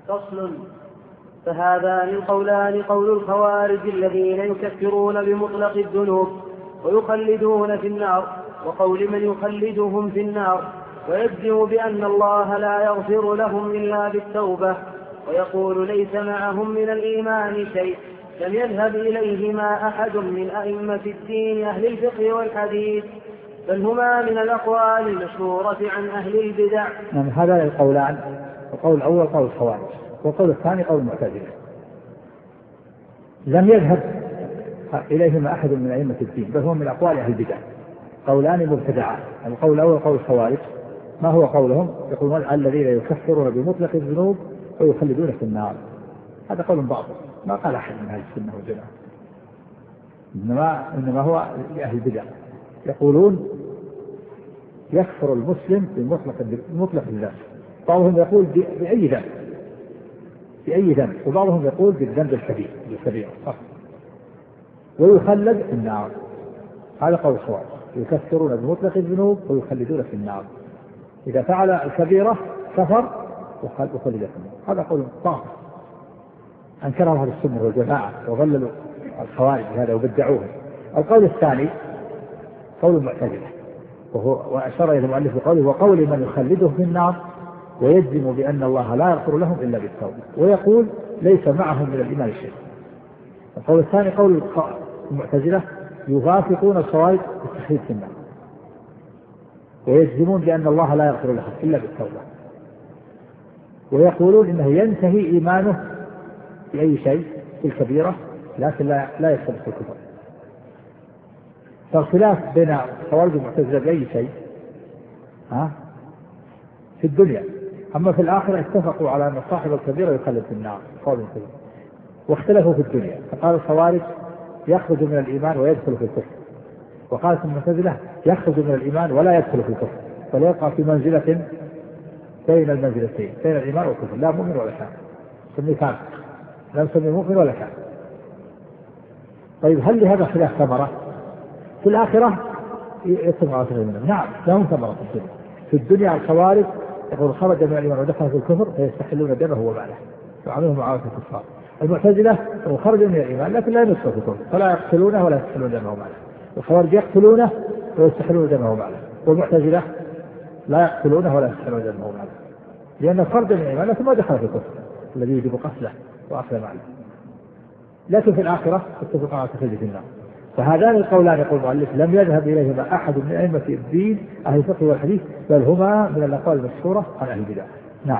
فصل. فهذان القولان قول الخوارج الذين يكفرون بمطلق الذنوب ويخلدون في النار، وقول من يخلدهم في النار ويجزم بأن الله لا يغفر لهم إلا بالتوبة، ويقول ليس معهم من الإيمان شيء لم يذهب إليهما أحد من أئمة الدين أهل الفقه والحديث، بل هما من الأقوال المشهورة عن أهل البدع. هذا القولان، القول الأول قول الخوارج والقول الثاني قول المعتزلة. لم يذهب إليهما أحد من أئمة الدين بل هو من أقوال أهل البدع، قولان مبتدعان. القول الأول قول الخوارج، ما هو قولهم؟ يقولون الذين يكفرون بمطلق الذنوب ويخلدون في النار. هذا قول باطل، ما قال أحد من أهل السنة والجماعة، إنما هو لأهل البدع. يقولون يكفر المسلم بمطلق الذنب، بعضهم يقول بأي ذنب، وبعضهم يقول بالذنب الكبير ويخلد في النار. هذا قول الخوارج، يكفرون بمطلق الذنوب ويخلدون في النار، إذا فعل الكبيرة كفر وخلد في النار. هذا قول باطل أنكره أهل السنة والجماعة وظللوا الخوارج هذا وبدعوه. القول الثاني قول المعتزلة، وأشار إلى المؤلف بقوله وقول من يخلده في النار ويجزم بأن الله لا يغفر لهم إلا بالتوبة، ويقول ليس معهم من الإيمان شيء. القول الثاني قول المعتزلة، يوافقون الخوارج بالتخليد في النار ويجزمون بأن الله لا يغفر لهم إلا بالتوبة، ويقولون إنه ينتهي إيمانه بأي شيء في الكبيرة لكن لا يدخل في الكفر. فالخلاف بين الخوارج والمعتزلة بأي شيء في الدنيا، أما في الآخرة اتفقوا على أن صاحب الكبيرة يخلد في النار واختلفوا في الدنيا، فقال الخوارج يخرج من الإيمان ويدخل في الكفر، وقالت المعتزلة يخرج من الإيمان ولا يدخل في الكفر، فليبقى في منزلة بين المنزلتين بين الإيمان والكفر، لا مؤمن ولا كافر، سمي كافر لا نسمي مؤمن ولا كافر. طيب هل لهذا خلاف ثمرة في الآخرة؟ يتبع منهم. نعم لهم ثمرة في الدنيا. الخوارج يقول خرج من الإيمان ودخل في الكفر فيستحلون دمه وماله ويعاملهم معاملة الكفار. المعتزلة يقول خرج من الإيمان لكن لا يدخل في الكفر فلا يقتلونه ولا يستحلون دمه وماله. الخوارج يقتلونه ويستحلون دمه وماله، والمعتزلة لا يقتلونه ولا يستحلون دمه وماله، لأن خرج من الإيمان لكن ما دخل في الكفر الذي يجب قتله وأكل ماله، لكن في الآخرة اتفق على تخليد النار. فهذان القولان يقول المؤلف لم يذهب إليهما أحد من أئمة الدين أهل الفقه والحديث، بل هما من الأقوال المشهورة عن أهل البدع. نعم.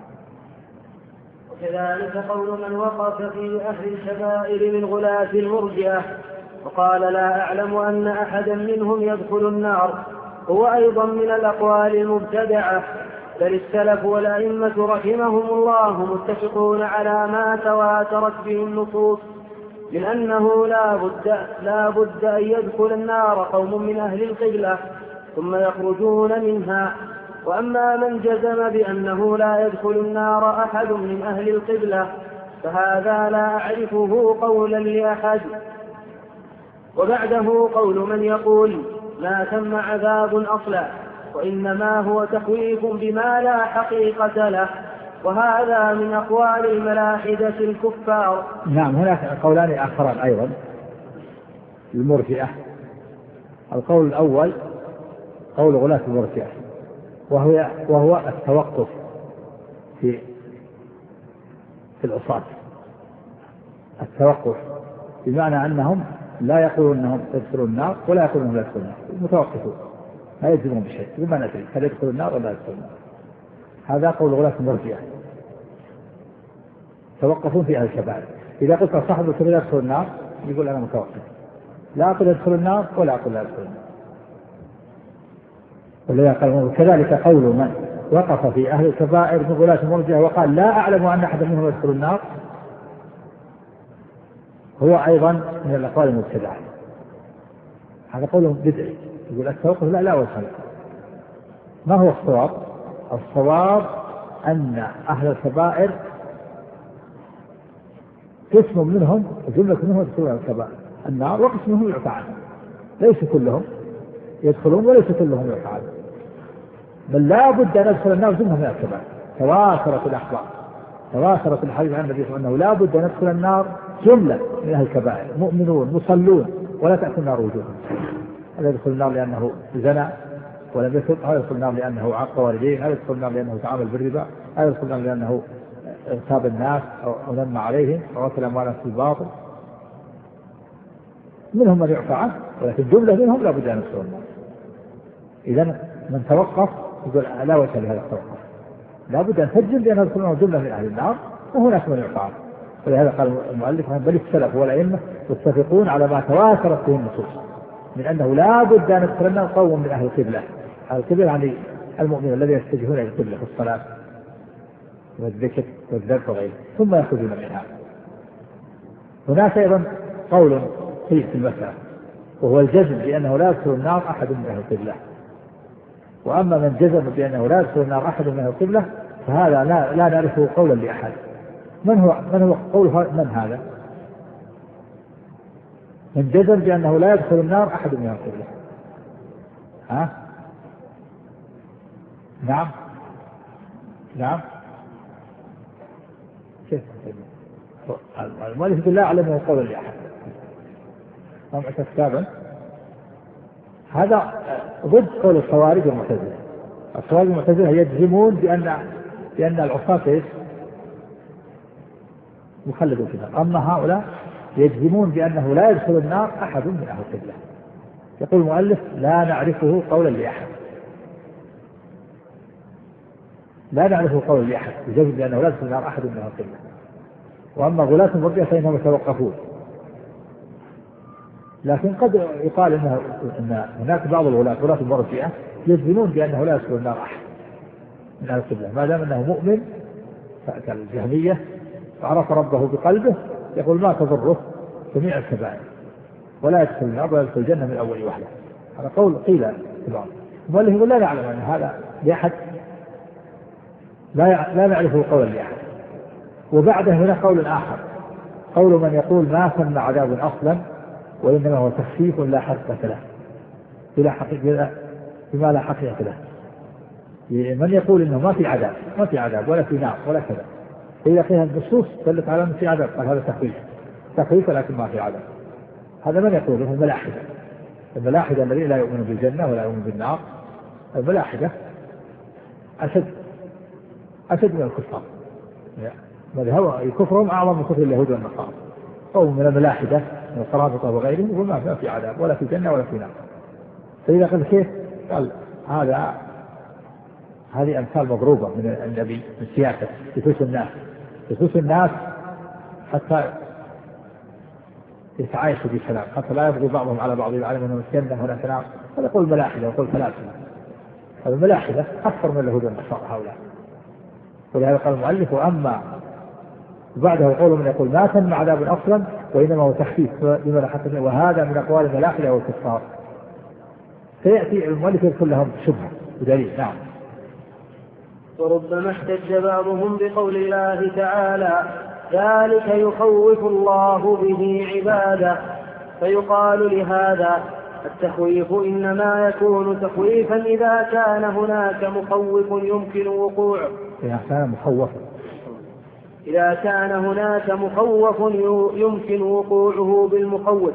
وكذلك قول من وقف في أهل الكبائر من غلاة المرجئة وقال لا أعلم أن أحدا منهم يدخل النار، هو أيضا من الأقوال المبتدعة، بل السلف والأئمة رحمهم الله متفقون على ما تواترت به النصوص من أنه لا بد أن يدخل النار قوم من أهل القبلة ثم يخرجون منها. وأما من جزم بأنه لا يدخل النار أحد من أهل القبلة فهذا لا أعرفه قولا لأحد. وبعده قول من يقول ما ثم عذاب أصلا وإنما هو تخويف بما لا حقيقة له، وهذا من أقوال الملاحدة الكفار. نعم هناك قولان آخران أيضا المرجئة. القول الأول قول غلاة المرجئة وهو التوقف في العصاة، التوقف بمعنى أنهم لا يقولون أنهم يدخلون النار ولا يقولون أنهم لا يدخلون النار، متوقفون لا يجزمون بشيء بما ندري هل يدخل النار ولا يدخل النار. هذا قول غلاة المرجئة، توقفون في أهل الكبائر. إذا قلت صاحب الكبيرة يدخل النار يقول أنا متوقف، لا أقول يدخل النار ولا أقول لا يدخل النار. كذلك قول من وقف في أهل الكبائر من غلاة المرجئة وقال لا أعلم أن أحد منهم يدخل النار، هو أيضا من الأقوال المبتدعة. هذا قولهم بدعي، يقول التوقف لا والخلق. ما هو الصواب؟ الصواب أن أهل الكبائر قسم منهم وجملة منهم يدخلون الكبائر النار وقسم منهم يعفى عنهم، ليس كلهم يدخلون وليس كلهم يعفى عنهم، بل لا بد أن يدخل النار جملة من الكبائر. تواترت الأخبار تواترت الحديث عن النبي صلى الله عليه وسلم أنه لا بد أن يدخل النار جملة من أهل الكبائر، مؤمنون مصلون ولا تأكل النار وجوههم. هذا يدخل النار لأنه زنى ولم يتب، هذا يدخل النار لأنه عق والديه، هذا يدخل النار لأنه تعامل بالربا، هذا يدخل النار لأنه اغتاب الناس أو نم عليهم أو أكل أموالهم في الباطل. منهم من يعفى عنه ولكن جملة منهم لا بد أن يدخلوا النار. إذن من توقف يقول لا وجه لهذا التوقف، لا بد أن تجزم بأن يدخلون جملة من أهل النار وهناك من يعفى عنه. ولهذا قال المؤلف بل السلف والأئمة يتفقون على ما تواترت به النصوص من أنه لا بد أن يدخل النار قوم من أهل القبلة. أهل القبلة يعني المؤمن الذي يتجهون إلى القبلة في الصلاة والذكر والذبح وغيره ثم يخرجون منها. هناك أيضا قول في المسألة وهو الجزم بأنه لا يدخل النار أحد من أهل القبلة. وأما من جزم بأنه لا يدخل النار أحد من أهل القبلة فهذا لا نعرفه قولا لأحد. من هو قول من هذا؟ من جزم بأنه لا يدخل النار أحد من أهل القبلة. نعم كيف المؤلف يقول لا أعلمه قولا لأحد. كتابا هذا ضد قول الخوارج والمعتزلة. الخوارج والمعتزلة يجزمون بأن العصاة مخلدون في النار، أما هؤلاء يجزمون بأنه لا يدخل النار أحد من أهل القبلة. يقول المؤلف لا نعرفه قولا لأحد، لا نعرفه قولا لأحد يجزم بأنه لا يدخل النار أحد من أهل القبلة. وأما غلاة المرجئة فإنهم يتوقفون. لكن قد يقال إن هناك بعض غلاة المرجئة يجزمون بأنه لا يدخل النار أحد من أهل القبلة ما دام أنه مؤمن كالجهمية وعرف ربه بقلبه، يقول ما تضره جميع الكبائر ولا يدخل النار ولا يدخل الجنة من أول وهلة. هذا قول قيل في بعض. المؤلف يقول لا نعلم أن هذا لأحد، لا نعرفه قولا لأحد. وبعده هنا قول آخر، قول من يقول ما ثم عذاب أصلا وإنما هو تخفيف لا حقيقة له، بما لا حقيقة له. من يقول إنه ما في عذاب ولا في نار ولا كذا، فإذا فيها النصوص دلت على أنه في عذاب قال هذا تخفيف لكن ما في عذاب. هذا من يقول؟ هم الملاحدة الذين لا يؤمنون بالجنة ولا يؤمنون بالنار. الملاحدة أشد من الكفار، كفرهم أعظم من كفر اليهود والنصارى. أو من الملاحدة من القرامطة وغيرهم يقول ما في عذاب ولا في جنة ولا في نار. فإذا قال كيف؟ قال هذه أمثال مضروبة من النبي من سياسة يسوس الناس حتى يتعايشوا بسلام، حتى لا يبغي بعضهم على بعض يعلم أنه الجنة هناك نار. هذا يقول ملاحدة ويقول فلاسفة. هذا الملاحدة أكثر من اليهود والنصارى هؤلاء. ولهذا قال المؤلف وأما بعده قول من يقول ما تم عذاب أصلا وإنما هو تخفيف بما لا حقيقة، وهذا من أقوال الملاحدة والكفار. سيأتي المؤلف يدخل لهم شبهة بدليل. نعم. وربما احتج بعضهم بقول الله تعالى ذلك يخوف الله به عباده، فيقال لهذا التخويف إنما يكون تخويفا إذا كان هناك مخوف يمكن وقوعه. إذا كان هناك مخوف يمكن وقوعه بالمخوف.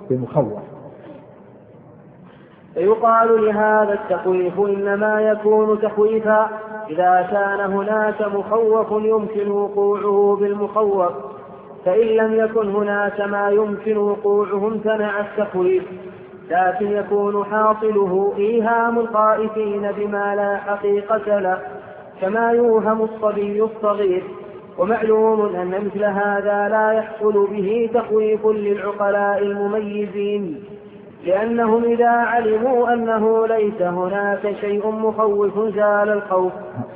فيقال لهذا التخويف إنما يكون تخويفا إذا كان هناك مخوف يمكن وقوعه بالمخوف، فإن لم يكن هناك ما يمكن وقوعه امتنع التخويف، لكن يكون حاصله إيهام الخائفين بما لا حقيقة له كما يوهم الصبي الصغير. ومعلوم أن مثل هذا لا يحصل به تخويف للعقلاء المميزين، لأنهم إذا علموا أنه ليس هناك شيء مخوف زال الخوف.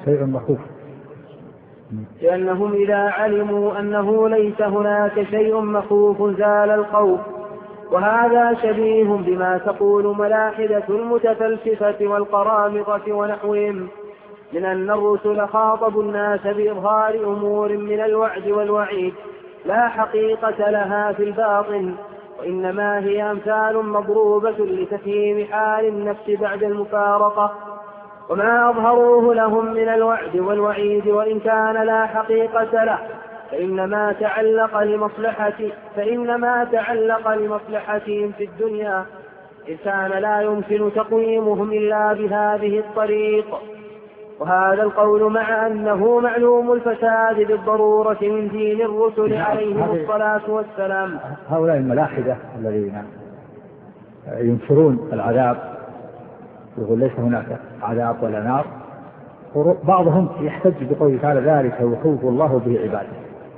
لأنهم إذا علموا أنه ليس هناك شيء مخوف زال الخوف. وهذا شبيه بما تقول ملاحدة المتفلسفة والقرامطة ونحوهم من أن الرسل خاطبوا الناس بإظهار أمور من الوعد والوعيد لا حقيقة لها في الباطن، وإنما هي أمثال مضروبة لتفهيم حال النفس بعد المفارقة. وما أظهروه لهم من الوعد والوعيد وإن كان لا حقيقة له فإنما تعلق لمصلحتهم في الدنيا، إذ كان لا يمكن تقويمهم إلا بهذه الطريق. وهذا القول مع أنه معلوم الفساد بالضرورة من دين الرسل عليهم الصلاة والسلام. هؤلاء الملاحدة الذين ينكرون العذاب يقول ليس هناك عذاب ولا نار، بعضهم يحتج بقوله تعالى ذلك يخوف الله به عباده.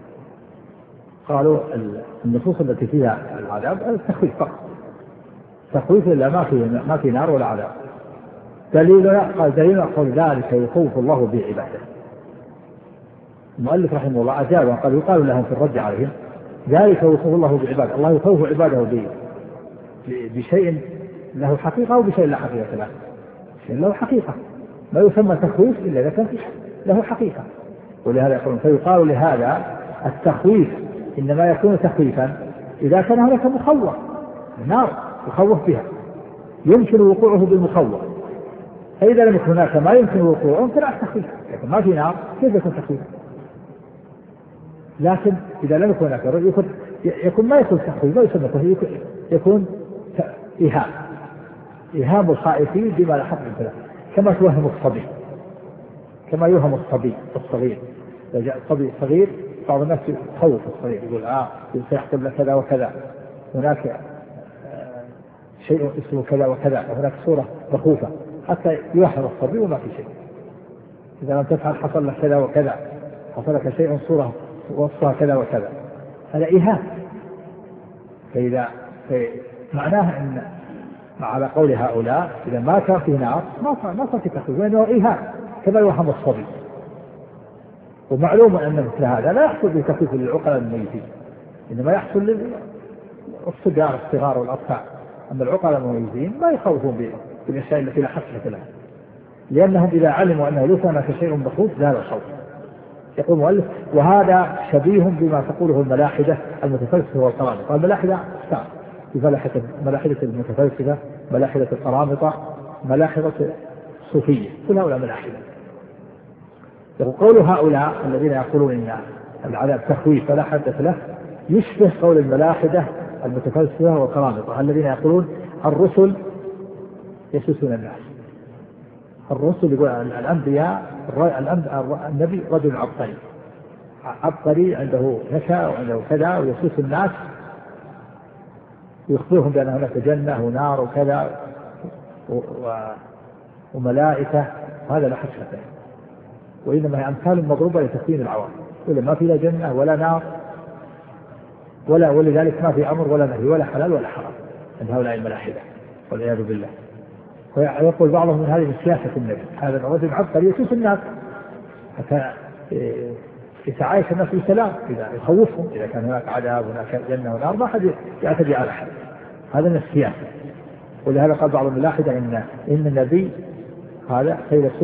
قالوا النصوص التي فيها العذاب التخويف فقط، تخويف إلا ما في نار ولا عذاب. دليل قول ذلك يخوف الله به عباده. المؤلف رحمه الله أجاب وقال يقال لهم في الرد عليهم ذلك يخوف الله بعباده، الله يخوف عباده بشيء له حقيقة أو بشيء لا حقيقة له. شيء له حقيقة ما يسمى تخويف إلا إذا كان له حقيقة. ولهذا يقولون فيقال لهذا التخويف إنما يكون تخويفا إذا كان هناك مخوف، النار يخوف بها يمكن وقوعه بالمخوف، فإذا لم يكن هناك ما يمكن وقوعه فلا تخويف، لكن ما في نار كيف يكون تخويف؟ لكن إذا لم يكن هناك يكون ما يكون تخويف، ما يسمى تخويف، يكون إيهام الخائفين بما لا حق له، كما يوهم الصبي الصغير. إذا جاء الصبي الصغير بعض الناس يخوف الصغير يقول سيحصل لك كذا وكذا، هناك شيء اسمه كذا وكذا، وهناك صورة مخوفة حتى يوهم الصبي وما في شيء. إذا لم تفعل حصل لك كذا وكذا، حصل لك شيء صورة وصفها كذا وكذا، هذا إيهام. فإذا معناه أن على قول هؤلاء إذا ما كان في نار ما صار في تخويف، وإنه إيهام كما يوهم الصبي. ومعلوم أن مثل هذا لا يحصل بتخويف للعقلاء المميزين، إنما يحصل للصغار الصغار والأطفال. أما العقلاء المميزين ما يخوفون بالأشياء التي لا حقيقة لها، لأنهم إذا علموا أنه ليس هناك شيء مخوف زال الخوف. يقول المؤلف وهذا شبيه بما تقوله الملاحدة المتفلسفة والقرامطة. الملاحدة في ملاحدة المتفلسفة، ملاحدة القرامطة، ملاحدة الصوفية، كل هؤلاء ملاحدة. يقول قول هؤلاء الذين يقولون إن العذاب تخويف فلا حدث له يشبه قول الملاحدة المتفلسفة والقرامطة الذين يقولون الرسل يسوسون الناس. الرسل يقول الأنبياء النبي رجل عبقري عنده ذكاء وعنده كذا ويسوس الناس ويخبرهم بأن هناك جنة ونار وكذا وملائكة، هذا لا حقيقة له، وإنما هي أمثال مضروبة لتكوين العوام، ولا ما في لا جنة ولا نار ولذلك ما في أمر ولا نهي ولا حلال ولا حرام عند هؤلاء الملاحدة والعياذ بالله. ويقول بعضهم من هذه من سياسة النبي، هذا الرجل عبقري يسوس الناس حتى يتعايش الناس بسلام، إذا يخوفهم إذا كان هناك عذاب هناك جنة ونار ما حد يعتدي على أحد، هذا من السياسة. ولهذا قال بعض الملاحدة إن النبي هذا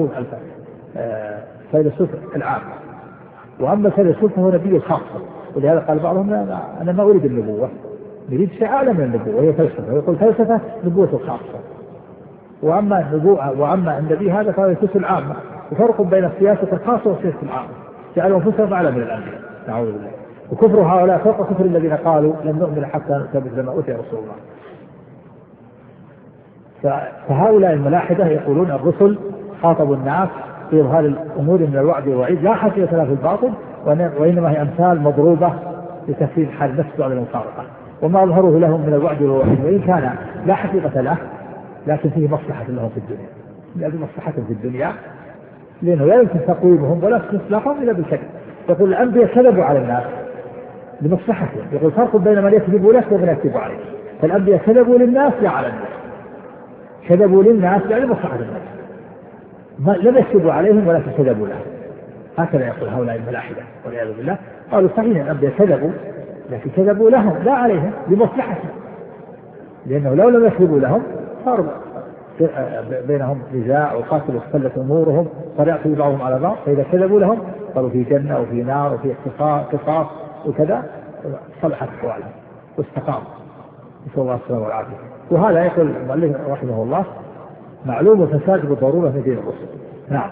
فيلسوف العام، وأما الفيلسوف فهو نبي خاصة. ولهذا قال بعضهم أنا ما أريد النبوة، نريد شيء أعلى من النبوة وهي فلسفة، ويقول فلسفة نبوة خاصة. وأما النبي هذا فهو يسوس العامة، وفرق بين السياسة الخاصة والسياسة العامة، جعلوا أنفسهم أعلى من الأنبياء نعوذ بالله. وكفر هؤلاء فوق كفر الذين قالوا لن نؤمن حتى نؤتى مثل ما أوتي رسول الله. فهؤلاء الملاحدة يقولون الرسل خاطبوا الناس في إظهار الأمور من الوعد والوعيد لا حقيقة لها في الباطل، وإنما هي أمثال مضروبة لتفسير حال النفس على المفارقة. وما أظهره لهم من الوعد والوعيد وإن كان لا حقيقة له لكن فيه مصلحة لهم في الدنيا، لأجل مصلحتهم في الدنيا، لأنه لا يمكن تقويمهم ولا إصلاحهم إلا بالكذب. يقول الأنبياء كذبوا على الناس لمصلحتهم، يقول فرق بين من يكذب لك ومن يكذب عليك. فالأنبياء كذبوا للناس لا على الناس، كذبوا للناس يعني مصلحة الناس، لم يكذبوا عليهم ولكن كذبوا لهم. هكذا يقول هؤلاء الملاحدة والعياذ بالله. قالوا صحيح الأنبياء كذبوا لكن كذبوا لهم لا عليهم لمصلحتهم، لأنه لو لم يكذبوا لهم صار بينهم نزاع وقاتل واختلت أمورهم فيعطي بعضهم على بعض. فإذا كذبوا لهم صاروا في جنة وفي نار وفي قصاص وكذا صلحت أحوالهم واستقاموا، نسأل الله السلامة والعافية. وهذا يقول المؤلف رحمه الله معلوم الفساد بالضرورة في دين الرسل. نعم.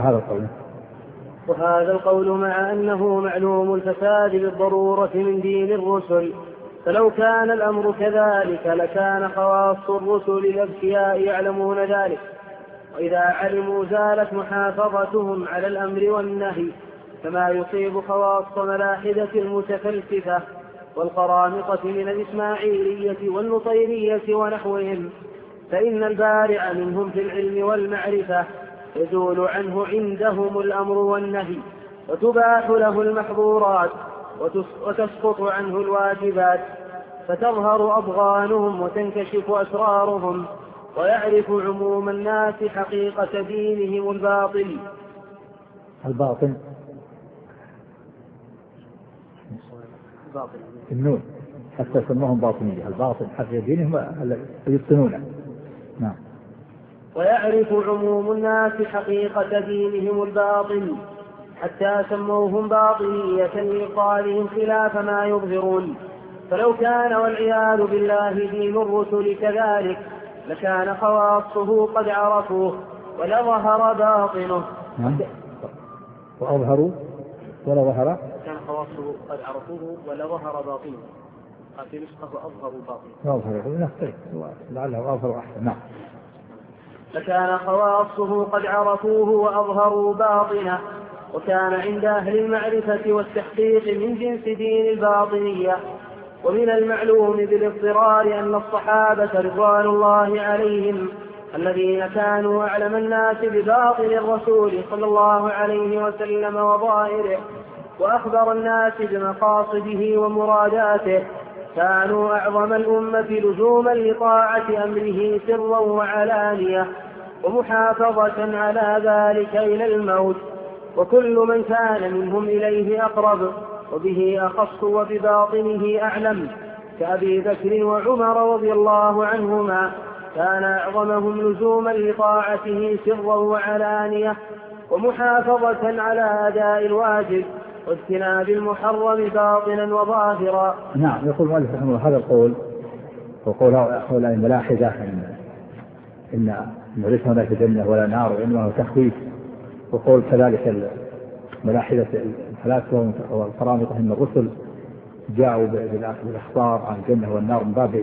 وهذا القول مع أنه معلوم الفساد بالضرورة من دين الرسل، فلو كان الأمر كذلك لكان خواص الرسل الأذكياء يعلمون ذلك، وإذا علموا زالت محافظتهم على الأمر والنهي، كما يصيب خواص ملاحدة المتفلسفة والقرامطة من الإسماعيلية والنصيرية ونحوهم، فإن البارع منهم في العلم والمعرفة يزول عنه عندهم الأمر والنهي، وتباح له المحظورات وتسقط عنه الواجبات، فتظهر أضغانهم وتنكشف أسرارهم، ويعرف عموم الناس حقيقة دينهم الباطل. النون حتى سموهم باطنية، الباطن حتى دينهم يبطنونه. نعم. ويعرف عموم الناس حقيقة دينهم الباطل حتى سموهم باطنية لإبطالهم خلاف ما يظهرون. فلو كان والعياذ بالله دين الرسل كذلك لكان خواصه قد عرفوه ولظهر باطنه. وأظهروا ولا ظهر، كان خواصه قد عرفوه ولظهر باطنه. في نسخة أظهروا باطنه. أظهروا لعله أظهروا أحسن. نعم. فكان خواصه قد عرفوه وأظهروا باطنه، وكان عند أهل المعرفة والتحقيق من جنس دين الباطنية. ومن المعلوم بالاضطرار أن الصحابة رضوان الله عليهم الذين كانوا أعلم الناس بباطن الرسول صلى الله عليه وسلم وظاهره وأخبر الناس بمقاصده ومراداته كانوا أعظم الأمة لزوما لطاعة أمره سرا وعلانية ومحافظة على ذلك إلى الموت، وكل من كان منهم إليه أقرب وبه أخص وبباطنه أعلم كأبي بكر وعمر رضي الله عنهما كان أعظمهم لزوما لطاعته سرا وعلانية ومحافظة على أداء الواجب واجتناب المحرم باطنا وظاهرا. نعم. يقول المؤلف رحمه الله هذا القول وقول هؤلاء الملاحدة إن ليس هناك جنة ولا نار وإنما هو تخويف، وقول كذلك ملاحدة الفلاسفة والقرامطة إن الرسل جاءوا بالأخبار عن الجنة والنار من باب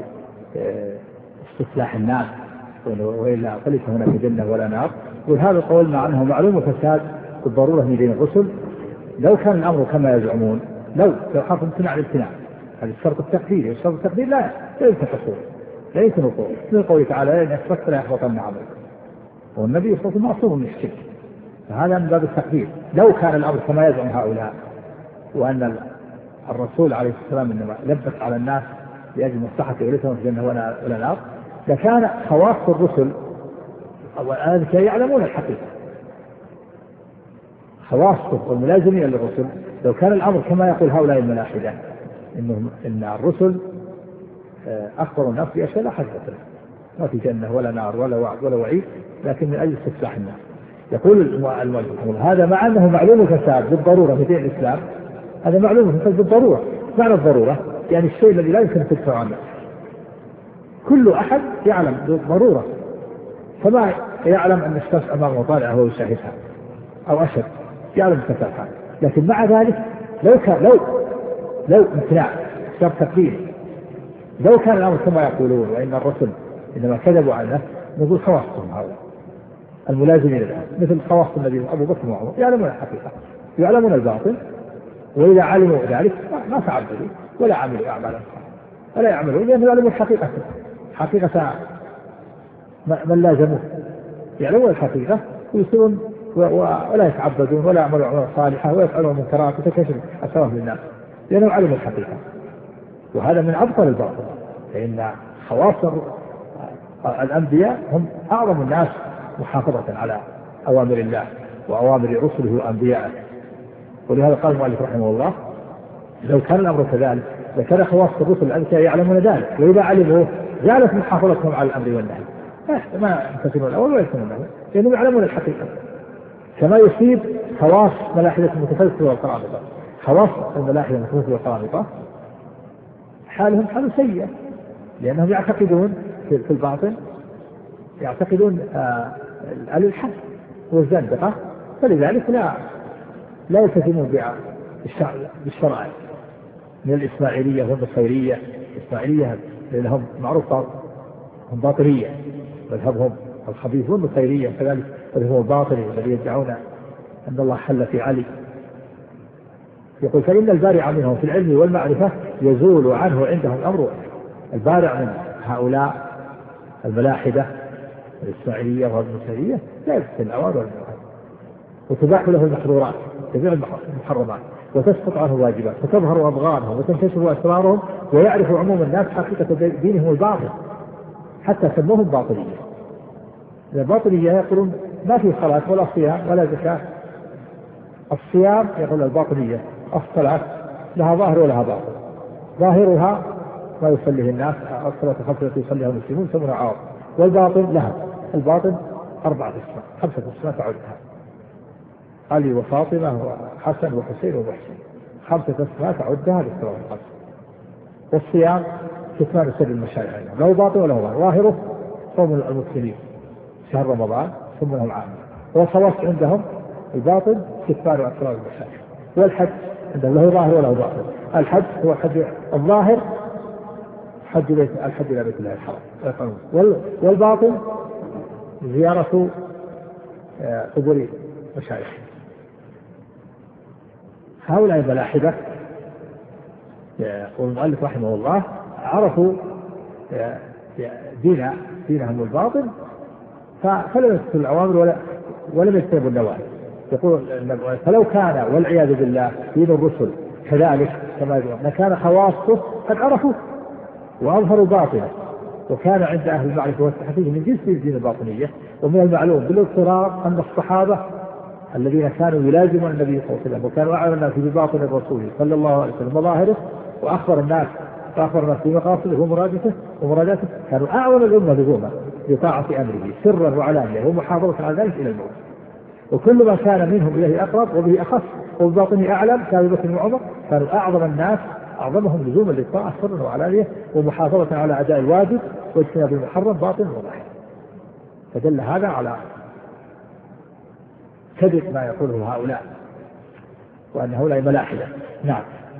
استصلاح الناس وإلا فليس هناك جنة ولا نار. وهذا القول مع أنه معلوم الفساد بالضرورة من دين الرسل لو كان الأمر كما يزعمون، لو حرف امتناع الامتناع، هذا الشرط التقديري، والشرط التقديري لا يمكن حصول، لا يمكن وقوع، مثل قوله تعالى إن أشركت لا يحبطن عملك، والنبي صلى الله عليه وسلم معصوم من الشرك، فهذا من باب التقدير. لو كان الأمر كما يزعم هؤلاء وأن الرسول عليه السلام إنما لبس على الناس لأجل مصلحة أولتهم في الجنة ولا نار لكان خواص الرسل والأذكياء يعلمون الحقيقة، خواصه والملازمين للرسل. لو كان الأمر كما يقول هؤلاء الملاحدة إن الرسل أخبروا الناس بأشياء لا حقيقة لها، ما في جنة ولا نار ولا وعد ولا وعيد، لكن من أجل استصلاح الناس. يقول المؤلف هذا مع أنه معلوم الفساد بالضرورة في دين الإسلام، هذا معلوم الفساد بالضرورة. معنى الضرورة يعني الشيء الذي لا يمكن تدفع عنه، كل أحد يعلم بالضرورة، فما يعلم أن الشمس أمامه طالعة وهو يشاهدها أو أشد، يعلم الفساد هذا. لكن مع ذلك لو امتناع شرط تقدير، لو كان الأمر كما يقولون وإن الرسل إنما كذبوا عنه، نقول خواصهم هؤلاء الملازمين لها مثل خواص النبي أبو بكر وعمر يعلمون الحقيقة يعلمون الباطل، وإذا علموا ذلك ما تعبدوا ولا عملوا أعمالا ولا يعملون لأنهم يعلمون حقيقة من لازموه، يعلمون الحقيقة ويصيرون ولا يتعبدون ولا يعملوا أعمالا صالحة ويفعلون منكرات وتكشف أسرار للناس لأنهم علموا الحقيقة. وهذا من أبطل الباطل، فإن خواص الأنبياء هم أعظم الناس محافظة على أوامر الله وأوامر رسله وأنبيائه. ولهذا قال المؤلف رحمه الله لو كان الأمر كذلك لكان خواص الرسل الأنبياء يعلمون ذلك، وإذا علموا زالت محافظتهم على الأمر والنهي، ما يمتثلون الأول ولا يمتثلون الأول لأنهم يعلمون الحقيقة. كما يصيب خواص ملاحدة المتفلسفة والقرامطة، خواص الملاحدة المتفلسفة والقرامطة حالهم حال سيئة لأنهم يعتقدون في الباطن يعتقدون الإلحاد والزندقة، فلذلك لا يلتزمون بالشرائع من الإسماعيلية والنصيرية. الإسماعيلية لأنهم معروف هم باطنية، مذهبهم الخبيث، والنصيرية كذلك مذهبهم الباطني الذي يدعون أن الله حل في علي. يقول فإن البارع منهم في العلم والمعرفة يزول عنه عندهم الأمر. البارع من هؤلاء الملاحدة الإسماعيلية والنصيرية لا يفسد الأوامر والنواهي، وتباح له المحظورات، تبيع المحرمات، وتسقط عنه الواجبات، فتظهر أبغانهم وتنكشف أسرارهم، ويعرف عموم الناس حقيقة دينهم الباطل، حتى سموهم باطنية. الباطنية يقولون ما في صلاة ولا صيام ولا زكاة. الصيام يقول الباطنية الصلاة لها ظاهر ولها باطن، ظاهرها ما يصليه الناس، الصلاة الخمسة التي يصليها المسلمون يسمونها عوض، والباطن لها الباطن 4 أسماء 5 أسماء تعدها: علي وفاطمة وحسن وحسين ومحسن، 5 أسماء تعدها للصلاة الخمسة. والصيام كتمان سر المشايخ له باطن وله ظاهر، ظاهره صوم المسلمين شهر رمضان ثم لهم عام، وصوت عندهم الباطن كتمان أسرار المشايخ. والحج عندهم له ظاهر وله باطن. الحج هو الحج الظاهر الحج إلى بيت الله الحرام، والباطن زيارة قبور مشايخ. هؤلاء الملاحدة يقول المؤلف رحمه الله عرفوا دينهم الباطن فلم يتركوا الأوامر ولم يجتنبوا النواهي. يقول فلو كان والعياذ بالله دين الرسل كذلك كما يقول لكان خواصه قد عرفوا وأظهروا باطنه، وكان عند أهل المعرفة والتحقيق من جنس الدين الباطنية. ومن المعلوم بالاضطرار أن الصحابة الذين كانوا يلازمون النبي صلى الله عليه وسلم وكانوا أعلم الناس بباطن الرسول صلى الله عليه وسلم وظاهره، وأخبر الناس بمقاصده ومراداته، كانوا أعلم الأمة لزوما بطاعة أمره سرا وعلانية ومحافظة على ذلك إلى الموت. وكل ما كان منهم إليه أقرب وبه أخف وبباطنه أعلم كأبي بكر وعمر، كانوا أعظم الناس أعظمهم لزوما للطاعة سرا وعلانية ومحافظة على أداء الواجب واجتناب المحرم باطن وظاهر. فدل هذا على كذب ما يقوله هؤلاء وأن هؤلاء ملاحدة. نعم.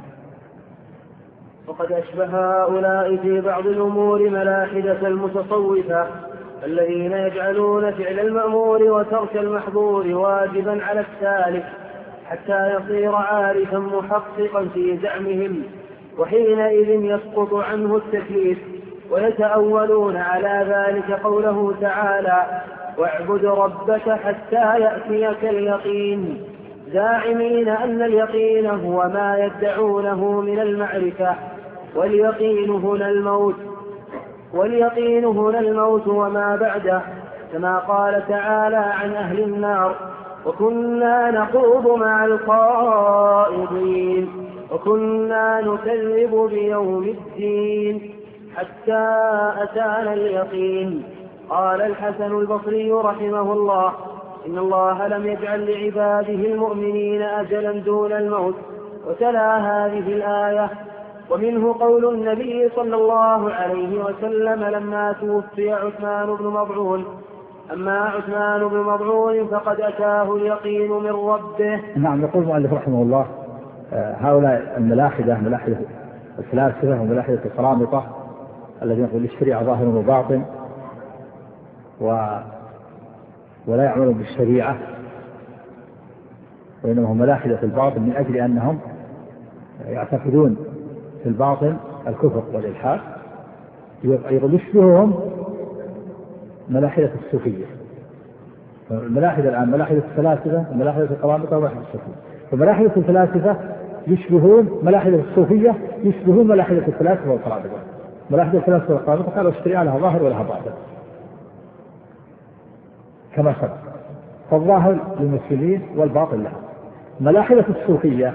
وقد أشبه هؤلاء في بعض الأمور ملاحدة المتصوفة الذين يجعلون فعل المأمور وترك المحظور واجبا على السالك حتى يصير عارفا محققا في زعمهم، وحينئذ يسقط عنه التكليف. ويتأولون على ذلك قوله تعالى: واعبد ربك حتى يأتيك اليقين، زاعمين أن اليقين هو ما يدعونه من المعرفة، واليقين هنا الموت وما بعده، كما قال تعالى عن أهل النار: وكنا نخوض مع الخائضين وكنا نكذب بيوم الدين حتى أتانا اليقين. قال الحسن البصري رحمه الله: إن الله لم يجعل لعباده المؤمنين أجلا دون الموت. وتلا هذه الآية. ومنه قول النبي صلى الله عليه وسلم لما توفي عثمان بن مظعون: أما عثمان بن مظعون فقد أتاه اليقين من ربه. نعم. يقول المؤلف رحمه الله هؤلاء الملاحدة الفلاسفة وملاحدة القرامطة الذين يقول الشريعة ظاهر وباطن ولا يعملون بالشريعة، وإنما هم ملاحدة الباطن من أجل أنهم يعتقدون في الباطن الكفر والإلحاد. يشبههم ملاحدة الصوفية. الملاحدة الآن ملاحدة الفلاسفة وملاحدة القرامطة وملاحدة الصوفية. فملاحدة الفلاسفة يشبهون ملاحدة الصوفية، يشبهون ملاحدة الفلاسفة والقرامطة. ملاحدة الفلاسفة والقرامطة قالوا الشريعة لها ظاهر ولها باطن كما سبق، فالظاهر للمسلمين والباطن لها. ملاحدة الصوفية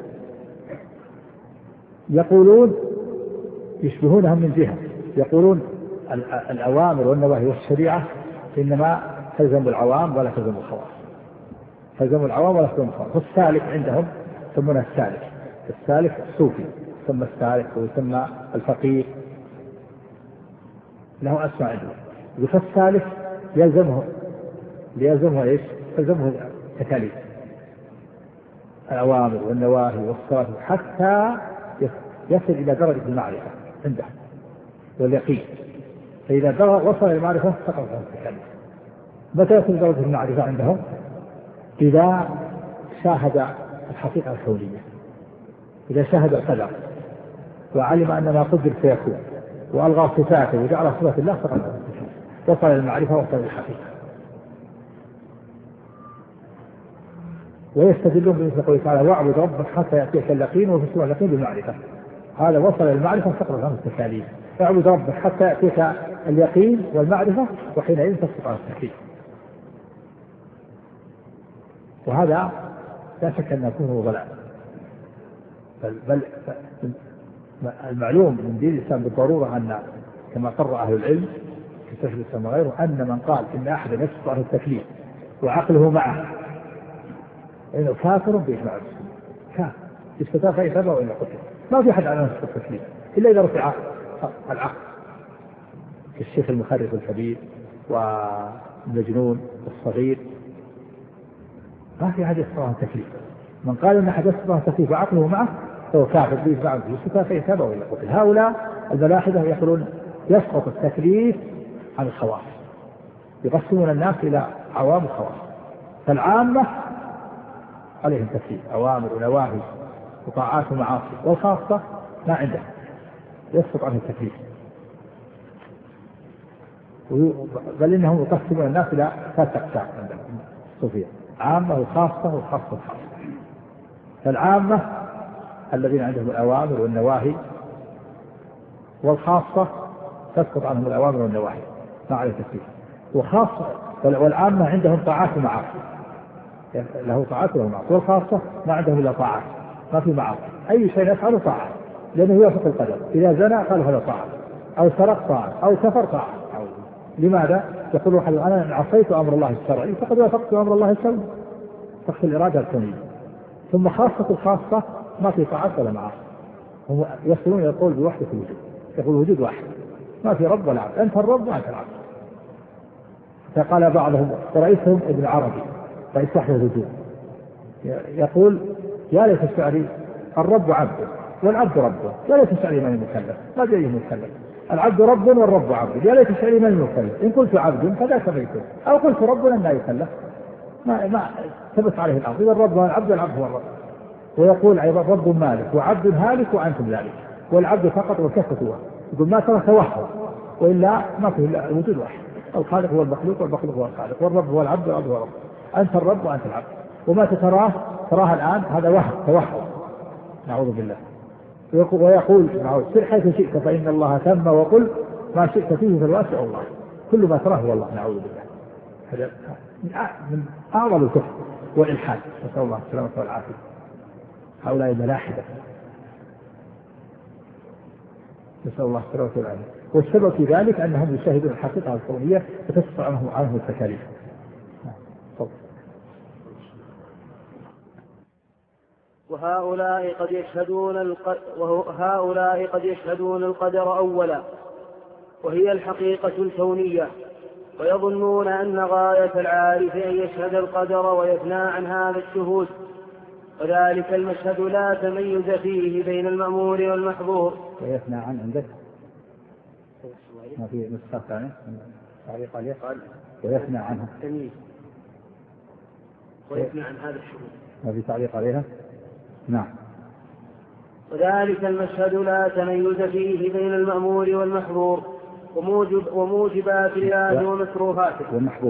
يقولون يشبهونهم من جهة، يقولون الأوامر والنواهي والشريعة إنما تلزم العوام ولا تلزم الخواص، تلزم العوام ولا تلزم الخواص. والسالك عندهم يسمونه السالك الصوفي، يسمى السالك ويسمى الفقيه، له أسماء عندهم. فالسالك يلزمه إيش؟ يلزمه تكاليف الأوامر والنواهي والصلاة حتى يصل إلى درجة المعرفة عنده واليقين. فإذا وصل إلى المعرفة سقط عنه التكاليف. متى يصل درجة المعرفة عندهم؟ إذا شاهد الحقيقة الكونية، إذا شاهد القدر وعلم أن ما قدر سيكون وألغى صفاته وجعل صفات الله سقط عنه التكاليف، وصل إلى المعرفة وصل إلى الحقيقة. ويستدلون بمثل قوله تعالى واعبد ربك حتى يأتيك اليقين، وفي السورة اليقين بالمعرفة. هذا وصل إلى المعرفة سقط عنه التكاليف. اعبد ربك حتى يأتيك اليقين والمعرفة وحينئذ تسقط عنه التكاليف. وهذا لا شك أن يكون ضلال، بل المعلوم من دين الإسلام بالضرورة أن كما قرر أهل العلم في شيخ الإسلام وغيره أن من قال إن أحدا يسقط عنه التكليف وعقله معه إنه كافر بإجماع المسلمين، كافر يستتاب فيتابع وإلا قتل. ما في أحد على نفسه التكليف إلا إذا رفع العقل كالشيخ المخرف الكبير والمجنون والصغير، ما في أحد يسقط عنه التكليف. من قال إن أحد يسقط عنه التكليف وعقله معه فهو كافر بإجماع المسلمين، يستتاب فيتابع وإلا قتل. هؤلاء الملاحدة يقولون يسقط التكليف عن الخواص، يقسمون الناس إلى عوام وخواص. فالعامة عليهم تكليف أوامر ونواهي وطاعات ومعاصي، والخاصة ما عنده يسقط عنه التكليف. بل إنهم يقسمون الناس إلى ثلاث أقسام عندهم الصوفية: عامة وخاصة وخاصة الخاصة. فالعامة الذين عندهم الأوامر والنواهي، والخاصة تسقط عنهم الأوامر والنواهي ما عليه تكليف. وخاصة والعامة عندهم طاعات ومعاصي، له طاعات وله معاصي. والخاصة ما عندهم إلا طاعات ما في معاصي، أي شيء يفعله طاعة لأنه يوافق القدر. إذا زنى قال هذا طاعة، أو سرق طاعة، أو كفر طاعة. لماذا؟ يقول أحد أنا عصيت أمر الله الشرعي فقد وافقت أمر الله الكوني، تخفي الإرادة الكونية. ثم خاصة الخاصة ما في طاعات ولا معاصي، هم يصلون إلى القول بوحدة الوجود، يقول الوجود واحد ما في رب ولا عبد، أنت الرب وأنت العبد. فقال بعضهم ورئيسهم ابن عربي رئيس وحدة الوجود يقول يا ليت الشعري الرب عبد والعبد ربه، يا ليت الشعري من المكلف، ما جاي المكلف، العبد رب والرب عبد، يا ليت الشعري من المكلف، إن قلت عبد فذاك بيت، أو قلت رب لا يكلف، ما ثبت عليه الأرض. إذا الرب والعبد والعبد هو الرب. ويقول أيضا رب مالك وعبد هالك وأنتم ذلك، والعبد فقط والكفة هو. يقول ما ترى توحد، وإلا ما في الوجود واحد، الخالق هو المخلوق والمخلوق هو الخالق، والرب هو العبد والعبد هو الرب، أنت الرب وأنت العبد. وما تراه الآن هذا وهم توحد، نعوذ بالله. ويقول سر حيث شئت فإن الله ثم، وقل ما شئت فيه فالواسع الله، كل ما تراه هو الله، نعوذ بالله. هذا من أعظم الكفر والإلحاد، نسأل الله السلامة والعافية. هؤلاء ملاحدة، نسأل الله السلامة والعافية. والسبب في ذلك أنهم يشاهدون الحقيقة الكونية فتسقط عنه التكاليف. وهؤلاء قد يشهدون القدر أولا، وهي الحقيقة الكونية، ويظنون أن غاية العارف أن يشهد القدر ويثنى عن هذا الشهود، وذلك المشهد لا تميز فيه بين المأمور والمحظور. ويثنى عن عندك ما في نسخة ثانية تعليق عليه ويثنى عنها تمييز، ويثنى عن هذا الشهود ما في تعليق عليها. نعم. وذلك المشهد لا تميز فيه بين المأمور والمحظور، وموجبات الله ومكروهاته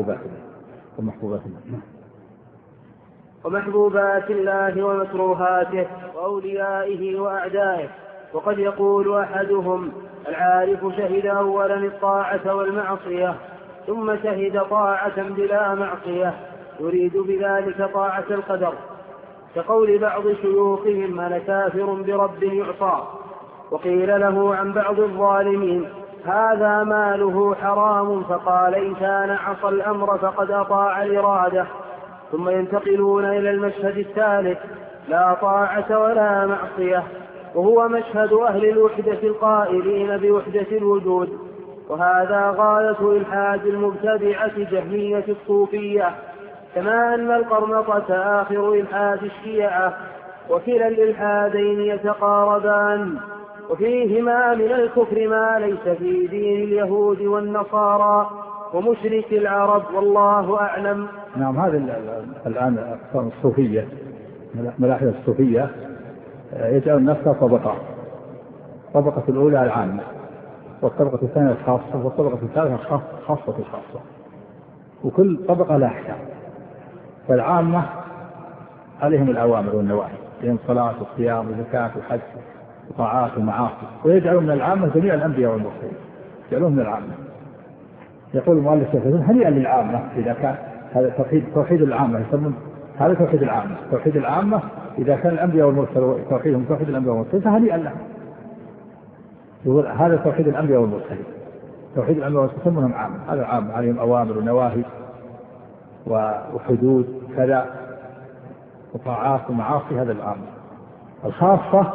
ومحبوبات الله ومكروهاته وأوليائه وأعدائه. وقد يقول أحدهم العارف شهد أولا الطاعة والمعصية ثم شهد طاعة بلا معصية، يريد بذلك طاعة القدر، كقول بعض شيوخهم أنا كافر برب يعصى. وقيل له عن بعض الظالمين هذا ماله حرام، فقال إن كان عصى الأمر فقد أطاع الإرادة. ثم ينتقلون إلى المشهد الثالث لا طاعة ولا معصية، وهو مشهد أهل الوحدة القائلين بوحدة الوجود، وهذا غاية إلحاد المبتدعة جهمية الصوفية، كما أن القرمطة آخر إلحاد الشيعة، وكلا الإلحادين يتقاربان، وفيهما من الكفر ما ليس في دين اليهود والنصارى ومشرك العرب، والله أعلم. نعم. هذا الآن أقسام الصوفية، ملاحدة الصوفية يجعل نفسها طبقات. الطبقة الأولى العامة، والطبقة الثانية الخاصة، والطبقة الثالثة خاصة الخاصة، وكل طبقة لها أحكام. فالعامة عليهم الأوامر والنواهي، لهم صلاة وصيام وزكاة وحج وطاعات ومعاصي، ويجعلون من العامة جميع الأنبياء والمرسلين، يجعلون من العامة. يقول المؤلف هنيئا للعامة إذا كان هذا توحيد العامة، يسمون هذا توحيد العامة. توحيد العامة إذا كان الأنبياء والمرسلين توحيدهم توحيد الأنبياء والمرسلين فهنيئا لهم. يقول هذا توحيد الأنبياء والمرسلين. توحيد الأنبياء والمرسلين يسمونهم عامة، هذا عام، عليهم أوامر ونواهي وحدود كذا وطاعات ومعاصي، هذا العام. الخاصة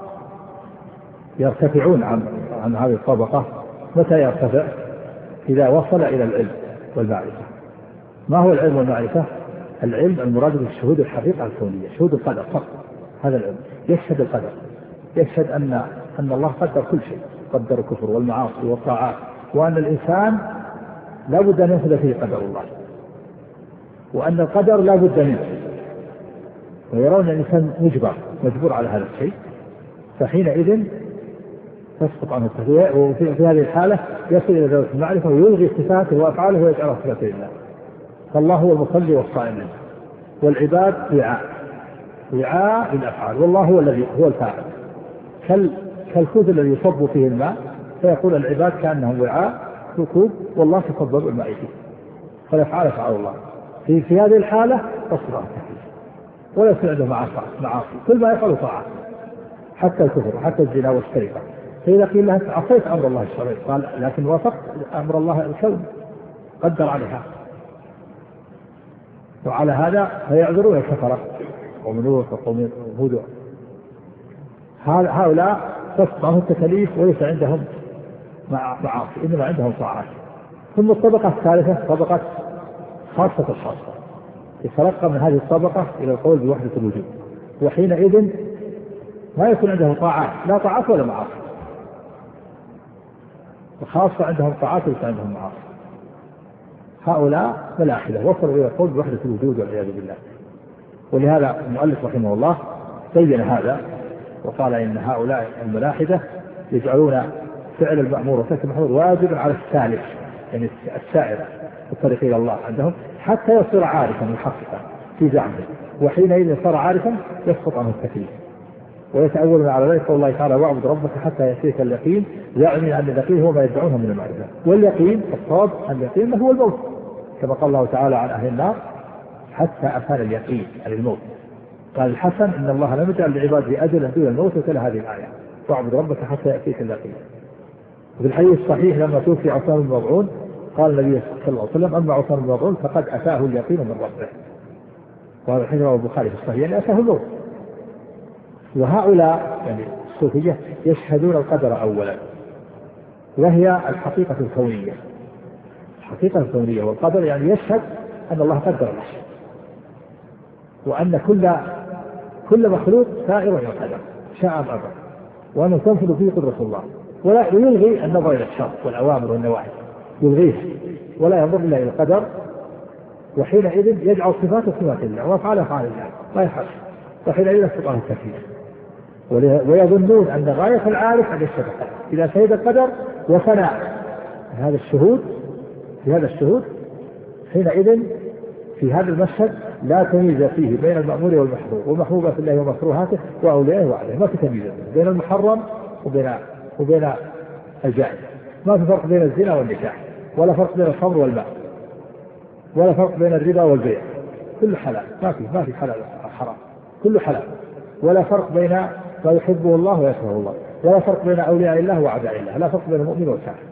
يرتفعون عن هذه الطبقة. متى يرتفع؟ إذا وصل إلى العلم والمعرفة. ما هو العلم والمعرفة؟ العلم المراد بالشهود الحقيقة الكونية، شهود القدر فقط. هذا العلم يشهد القدر، يشهد أن الله قدر كل شيء، قدر الكفر والمعاصي والطاعات، وأن الإنسان لا بد أن ينفذ فيه قدر الله، وأن القدر لا بد منه، ويرون الإنسان مجبور على هذا الشيء، فحينئذ تسقط عنه التهوية. وفي هذه الحالة يصل إلى درجة المعرفة ويلغي صفاته وأفعاله ويجعله صفة لله. فالله هو المصلي والصائم منه، والعباد وعاء للأفعال، والله هو الذي هو الفاعل. كالكوب الذي يصب فيه الماء، فيقول العباد كأنهم وعاء كوب، والله تصب الماء فيه، فالأفعال أفعال الله. في هذه الحالة تصل عنه ولا يصير عنده معاصي، كل ما يفعل طاعة، حتى الكفر حتى الزنا والسرقة. فإذا قيل له عصيت أمر الله الشرعي، قال لكن وافقت أمر الله الكون، قدر عليها. وعلى هذا فيعذرون الكفرة وملوك وقوم هود. هؤلاء تصنعهم التكاليف وليس عندهم معاصي، إنما عندهم طاعات. ثم الطبقة الثالثة طبقة خاصة الخاصة، يترقى من هذه الطبقة إلى القول بوحدة الوجود، وحينئذ ما يكون عندهم طاعات، لا طاعات ولا معاصي. وخاصة عندهم طاعات وليس عندهم معاصي. هؤلاء ملاحدة وصلوا إلى القول بوحدة الوجود والعياذ بالله. ولهذا المؤلف رحمه الله بين هذا وقال إن هؤلاء الملاحدة يجعلون فعل المأمور وترك المحظور واجب على السالك، يعني السائر في الطريق إلى الله عندهم، حتى يصير عارفا محققا في زعمه، وحينئذ صار عارفا يسقط عنه التكليف. ويتأولون على ذلك قول الله تعالى واعبد ربك حتى يأتيك اليقين، يعني أن اليقين هو ما يدعونه من المعرفة، واليقين الصواب اليقين هو الموت، كما قال الله تعالى عن أهل النار حتى أتانا اليقين عن الموت. قال الحسن إن الله لم يجعل لعباده أجلا دون الموت، وتلا هذه الآية واعبد ربك حتى يأتيك اليقين. وفي الحديث الصحيح لما توفي عثمان بن مظعون قال النبي صلى الله عليه وسلم أما عثمان بن مظعون فقد أتاه اليقين من ربه، وهذا الحديث رواه البخاري في الصحيح، يعني أتاه الموت. وهؤلاء يعني الصوفية يشهدون القدر أولا، وهي الحقيقة الكونية. الحقيقة الكونية والقدر يعني يشهد أن الله قدر الأشياء، وأن كل مخلوق سائر إلى القدر شاء أم أبى، وأنه تنفذ فيه قدرة الله، ولا يلغي النظر إلى الشر والأوامر والنواهي، يلغيه ولا ينظر إلا إلى القدر. وحينئذ يجعل صفاته صفات الله وأفعاله أفعال الله ما يحصل، وحينئذ يستطيع التكليف. ويظنون أن غاية العارف أن يشهد القدر، إذا شهد القدر وثنى هذا الشهود حينئذ في هذا المشهد لا تمييز فيه بين المأمور والمحظور، ومحبوبات الله ومكروهاته وأوليائه وعليه، ما في تمييز بين المحرم وبين الجائز، ما في فرق بين الزنا والنكاح، ولا فرق بين الخمر والماء، ولا فرق بين الربا والبيع، كل حلال، ما في حلال حرام، كل حلال. ولا فرق بين ما يحبه الله ويكرهه الله، ولا فرق بين أولياء الله وأعداء الله، لا فرق بين المؤمن والكافر.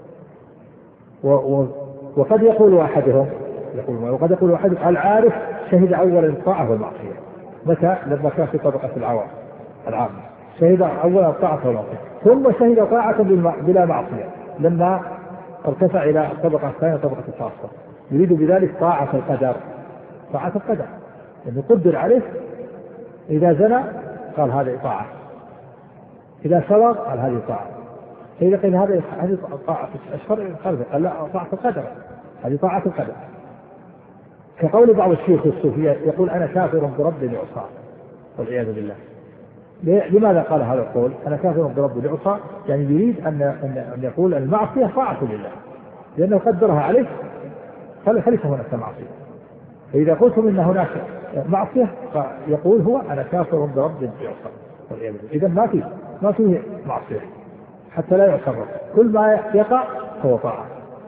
وقد يقول أحدهم العارف شهد أولا الطاعة والمعصية. متى؟ لما كان في طبقة العامة شهد أولا الطاعة والمعصية، ثم شهد طاعة بلا معصية لما ارتفع إلى طبقة ثانية، طبقة خاصة، يريد بذلك طاعة القدر، طاعة القدر، لأنه قدر عليه إذا زنى قال هذه طاعة، إذا سرق قال هذه طاعة، إذا قيل هذه طاعة الشرع قال لا، طاعة القدر، هذه طاعة القدر. كقول بعض الشيوخ الصوفية يقول أنا كافر برب لعصاه والعياذ بالله. لماذا قال هذا القول أنا كافر برب لعصاه؟ يعني يريد أن يقول المعصية طاعة لله، لأنه قدرها عليه فليس هناك معصية. فإذا قلتم إن هناك معصية يقول هو أنا كافر برب لعصاه والعياذ بالله. إذا ما فيه معصية حتى لا يعترف، كل ما يقع هو طاعة.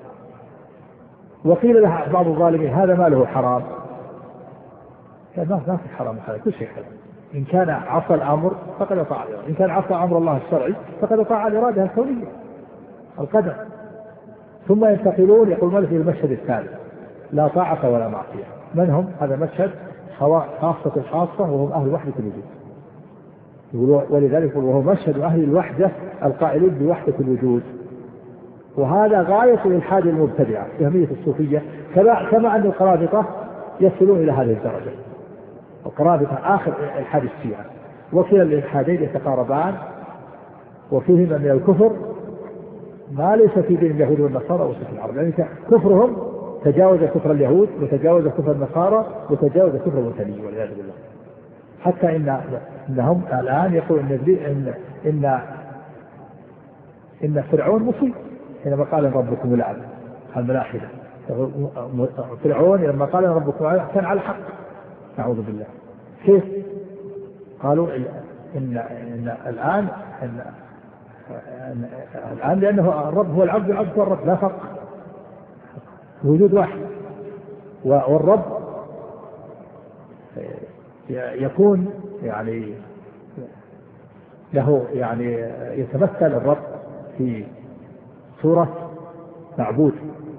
وقيل له بعض الظالمين هذا ما له حرام، ما في حرام حلال، كل شيء حلال. إن كان عصى الأمر فقد طاع الإرادة، إن كان عصى أمر الله الشرعي فقد طاع الإرادة الكونية القدر. ثم ينتقلون يقول ماذا في المشهد الثالث لا طاعة ولا معصية. من هم؟ هذا مشهد خاصة الخاصة وهم أهل وحدة الوجود، ولذلك وهو مشهد أهل الوحدة القائلين بوحدة الوجود. وهذا غاية الإلحاد المبتدعة جهمية الصوفية، كما أن القرابطة يصلون إلى هذه الدرجة. القرابطة آخر إلحاد الشيعة، وكلا الإلحادين يتقاربان وفيهما من الكفر ما ليس في دين اليهود والنصارى وسط العرب، يعني كفرهم تجاوز كفر اليهود وتجاوز كفر النصارى وتجاوز كفر المرسلين والعياذ بالله. حتى إنهم الآن يقول إن فرعون مصيب حينما قال ربكم الأعلى الملاحدة. فرعون لما قال ربكم الأعلى كان على حق، نعوذ بالله. كيف؟ قالوا إن الآن لأنه الرب هو العبد والعبد هو الرب، لا فرق، وجود واحد. والرب يكون يعني له يعني يتمثل الرب في صورة معبود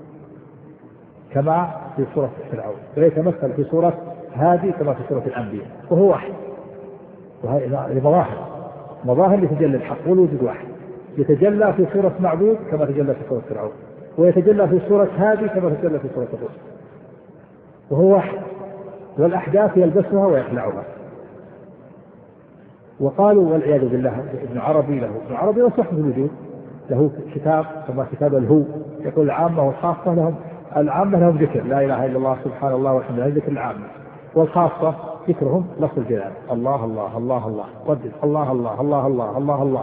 كما في صورة فرعون، ويتمثل في صورة هادي كما في صورة الأنبياء، وهو واحد. وهذه مظاهر لتجلى الحق والوجود واحد، يتجلى في صورة معبود كما تجلى في صورة فرعون، ويتجلى في صورة هادي كما تجلى في صورة الرسل، وهو واحد. والأحداث يلبسها ويخلعها. وقالوا والعياذ بالله ابن عربي له صحبة الوجود، له كتاب كما كتاب الهو، يقول العامة والخاصة لهم، العامة لهم ذكر لا إله إلا الله سبحان الله والحمد لله، ذكر العامة، والخاصة ذكرهم لفظ الجلال الله الله الله الله قدس الله الله الله الله الله الله.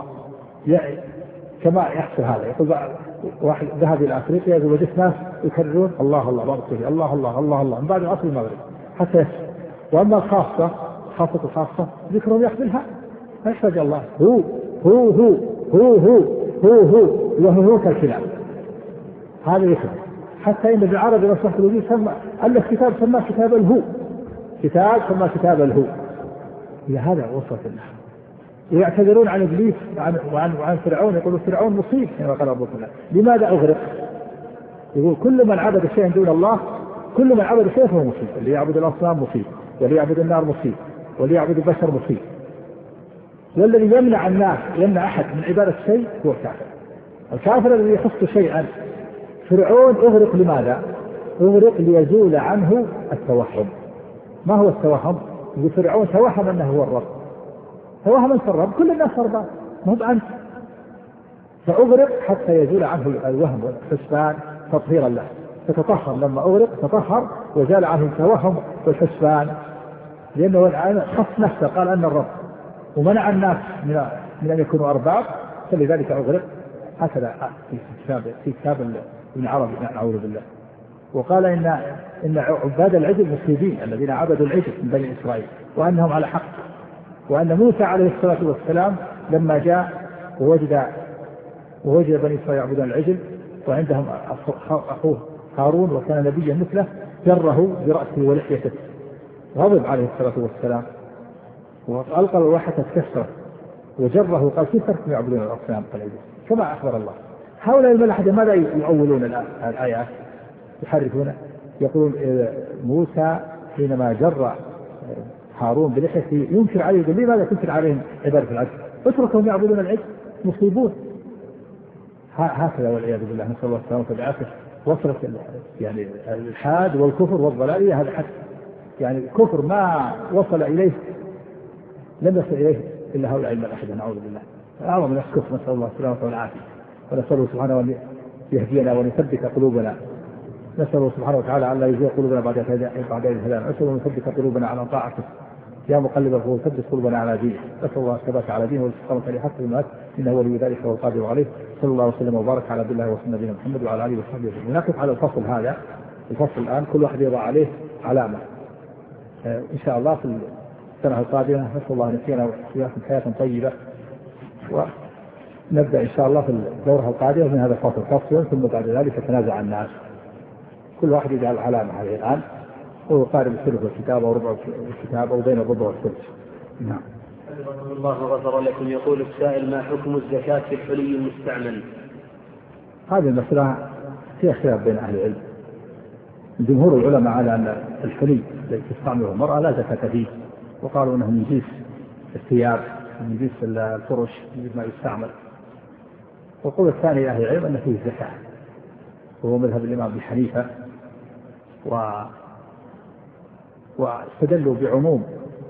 كما يحصل هذا، يقول واحد ذهب إلى أفريقيا وجدت ناس يكررون الله الله الله الله الله الله الله من بعد عصر المغرب حتى يسر. وأما الخاصة الخاصة ذكرهم يقبلها، ما يحتاج الله هو هو هو هو هو هو هو وهو كالكلام، هذا ذكر. حتى إن بالعربي رسول الله سمى ألف كتاب سماه كتاب الهو، كتاب سماه كتاب الهو. إلى هذا وصلت النحو. ويعتذرون عن إبليس وعن فرعون، يقولوا فرعون مصيب كما قال أبو الله. لماذا أغرق؟ يقول كل من عبد شيئا دون الله، كل من عبد شيئا فهو مصيب، اللي يعبد الأصنام مصيب، واللي يعبد النار مصيب، واللي يعبد البشر مصيب. والذي يمنع أحد من عبادة شيء هو الكافر. الكافر الذي يخص شيئا. فرعون أغرق لماذا؟ أغرق ليزول عنه التوهم. ما هو التوهم؟ فرعون توهم أنه هو الرب، توهم أنت الرب، كل الناس أرباب مو أنت، فأغرق حتى يزول عنه الوهم والحسبان تطهيرا له، فتطهر. لما أغرق تطهر وزال عنه التوهم والحسبان، لأنه الآن خص نفسه قال أن الرب، ومنع الناس من أن يكونوا أرباب، فلذلك أغرق. هكذا في كتاب ابن عربي نعوذ بالله. وقال إن عباد العجل مصيبين، الذين عبدوا العجل من بني إسرائيل، وأنهم على حق، وأن موسى عليه الصلاة والسلام لما جاء ووجد بني إسرائيل يعبدون العجل وعندهم أخوه هارون وكان نبيا مثله، جره برأسه ولحيته، غضب عليه الصلاة والسلام وألقى الواحة تكسر وجره، قال كيف تركوا يعبدون الأصنام والعجل كما أخبر الله. هؤلاء الملاحدة ماذا يؤولون الآيات؟ يحرفون. يقولون موسى حينما جر هارون بلحيته ينكر عليه، يقول لماذا تنكر عليهم عبادة العجل؟ اتركهم يعبدون العجل مصيبون. هكذا والعياذ بالله، نسأل الله السلامة والعافية. وصلت يعني الإلحاد والكفر والضلالية، هذا حد يعني كفر ما وصل إليه لم يصل إليه إلا هؤلاء الملاحدة، نعوذ بالله. أعظم من الكفر، نسأل الله السلامة والعافية. ونسأله سبحانه أن يهدينا وأن يثبت قلوبنا. نسأله سبحانه وتعالى أن لا يزيغ قلوبنا بعد إذ هدانا. نسأله أن يثبت قلوبنا على طاعته. يا مقلب القلوب ثبت قلوبنا على دينه. نسأل الله الثبات على دينه والاستقامة لحق المات، إنه ولي ذلك والقادر عليه. صلى الله وسلم وبارك على عبد الله ورسوله نبينا محمد وعلى آله وصحبه وسلم. نقف على الفصل هذا. الفصل الآن كل واحد يضع عليه علامة إن شاء الله في السنة القادمة. نسأل الله أن يحيينا وإياكم حياة طيبة، ونبدأ إن شاء الله في الدورة القادمة من هذا الفصل فصل، ثم بعد ذلك تنازع الناس، كل واحد يجعل علامة هذه الآن، ويقارب الثلث والكتاب أو ربع الكتاب أو بين الربع والثلث. نعم. الله غفر لكم. يقول السائل: ما حكم الزكاة في الحلي المستعمل؟ هذه المسألة فيها خلاف بين أهل العلم. جمهور العلماء على أن الحلي الذي تستعمله المرأة لا زكاة فيه، وقالوا أنه من جنس الثياب، من جنس الفرش، من جنس ما يستعمل. والقول الثاني أهل العلم أن فيه زكاة، وهو مذهب الإمام أبي حنيفة، واستدلوا بعموم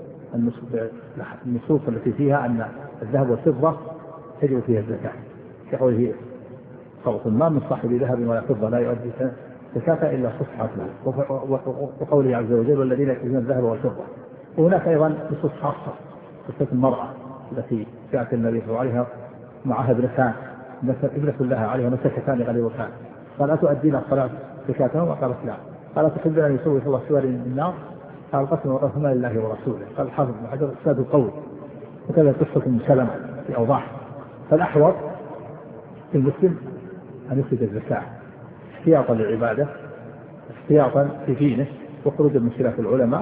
النصوص التي فيها أن الذهب والفضة تجب فيها الزكاة، كقوله: صوت ما من صاحب ذهب ولا فضة لا يؤدي زكاة إلا صفحة له، وقوله عز وجل: والذين يكنزون الذهب والفضة. وهناك أيضا نصوص خاصة قصة المرأة التي جاءت النبي صلى الله عليه وسلم معها ابنتان لها عليها مسكتان غليظتان، قال: أتؤدين الصلاة زكاتهما؟ قالت: لا. قال: تحبون أن يسوي الله سوار النار؟ قال: قسم وقسم لله ورسوله. قال الحافظ بن حجر: إسناد القول. وكذا قصة ام سلمة في أوضاح. فالأحوط في المسلم أن يخرج الزكاة احتياطا للعبادة، احتياطا في دينه، وخروجا من خلاف العلماء،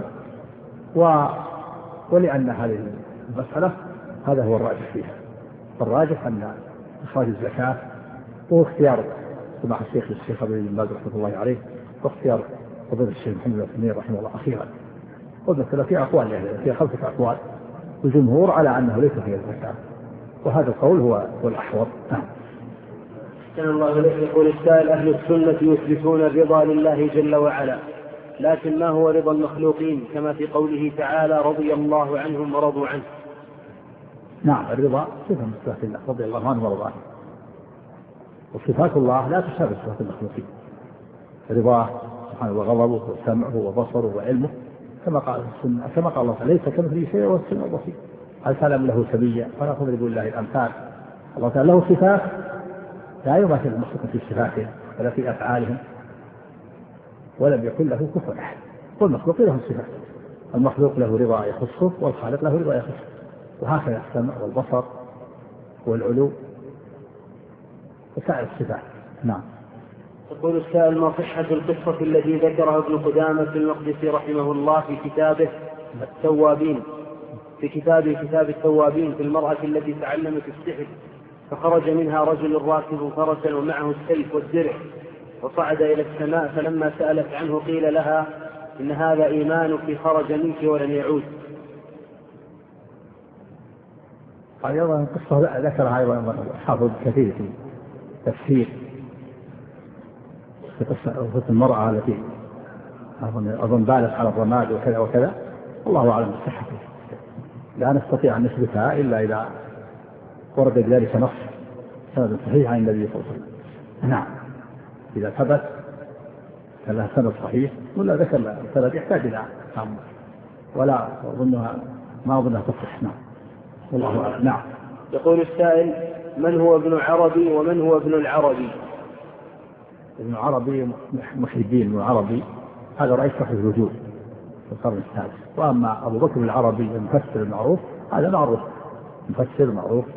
ولأن هذه المسألة هذا هو الراجح فيها. الراجح أن إخراج الزكاة هو اختيار سماح الشيخ عبد بن باز رحمه الله عليه، واختيار فضيلة الشيخ محمد بن عثيمين رحمه الله أخيرا. والمسألة فيها أقوال، يعني فيها 5 أقوال، الجمهور على أنه ليس فيها الزكاة، وهذا القول هو الأحوط. أحسن الله إليك. يقول السائل: أهل السنة يثبتون الرضا لله جل وعلا، لكن ما هو رضا المخلوقين كما في قوله تعالى: رضي الله عنهم ورضوا عنه؟ نعم، الرضا صفة من صفات الله، رضي الله عنه ورضاه، وصفات الله لا تشابه صفات المخلوقين. رضاه سبحانه وغضبه وسمعه وبصره وعلمه، كما قال الله: ليس كمثله شيء وهو السميع البصير. هل تعلم له سبيا؟ فلا تضرب لله الأمثال. الله تعالى له صفات لا يماثل المخلوق في صفاتهم ولا في أفعالهم، ولم يكن له كفوا أحد. والمخلوق له صفات، المخلوق له رضا يخصه، والخالق له رضا يخصه، وهكذا السمع والبصر والعلو وسائر الصفات. نعم. يقول السائل: ما صحة القصة التي ذكرها ابن قدامة المقدسي رحمه الله في كتابه التوابين، كتاب التوابين، في المرأة التي تعلمت السحر فخرج منها رجل راكب فرسا ومعه السيف والدرع وصعد إلى السماء، فلما سألت عنه قيل لها: إن هذا إيمانك خرج منك ولن يعود؟ أيضا قصة ذكرها أيضا حافظ كثير في تفسير، في قصة المرأة التي أظن بالت على الرماد وكذا وكذا، الله أعلم بصحته، لا نستطيع أن نثبتها إلا إذا ورد بذلك نص سند صحيح عن النبي صلى الله عليه وسلم. نعم، إذا ثبت لها سند صحيح، ولا ذكر السند يحتاج إلى نعم، ولا أظنها ما أظنها تصح. نعم، والله أعلم. نعم. يقول السائل: من هو ابن عربي ومن هو ابن العربي؟ ابن عربي محي الدين ابن عربي، هذا رئيس وحدة الوجود في القرن السادس. وأما أبو بكر العربي المفسر المعروف، هذا معروف، مفسر معروف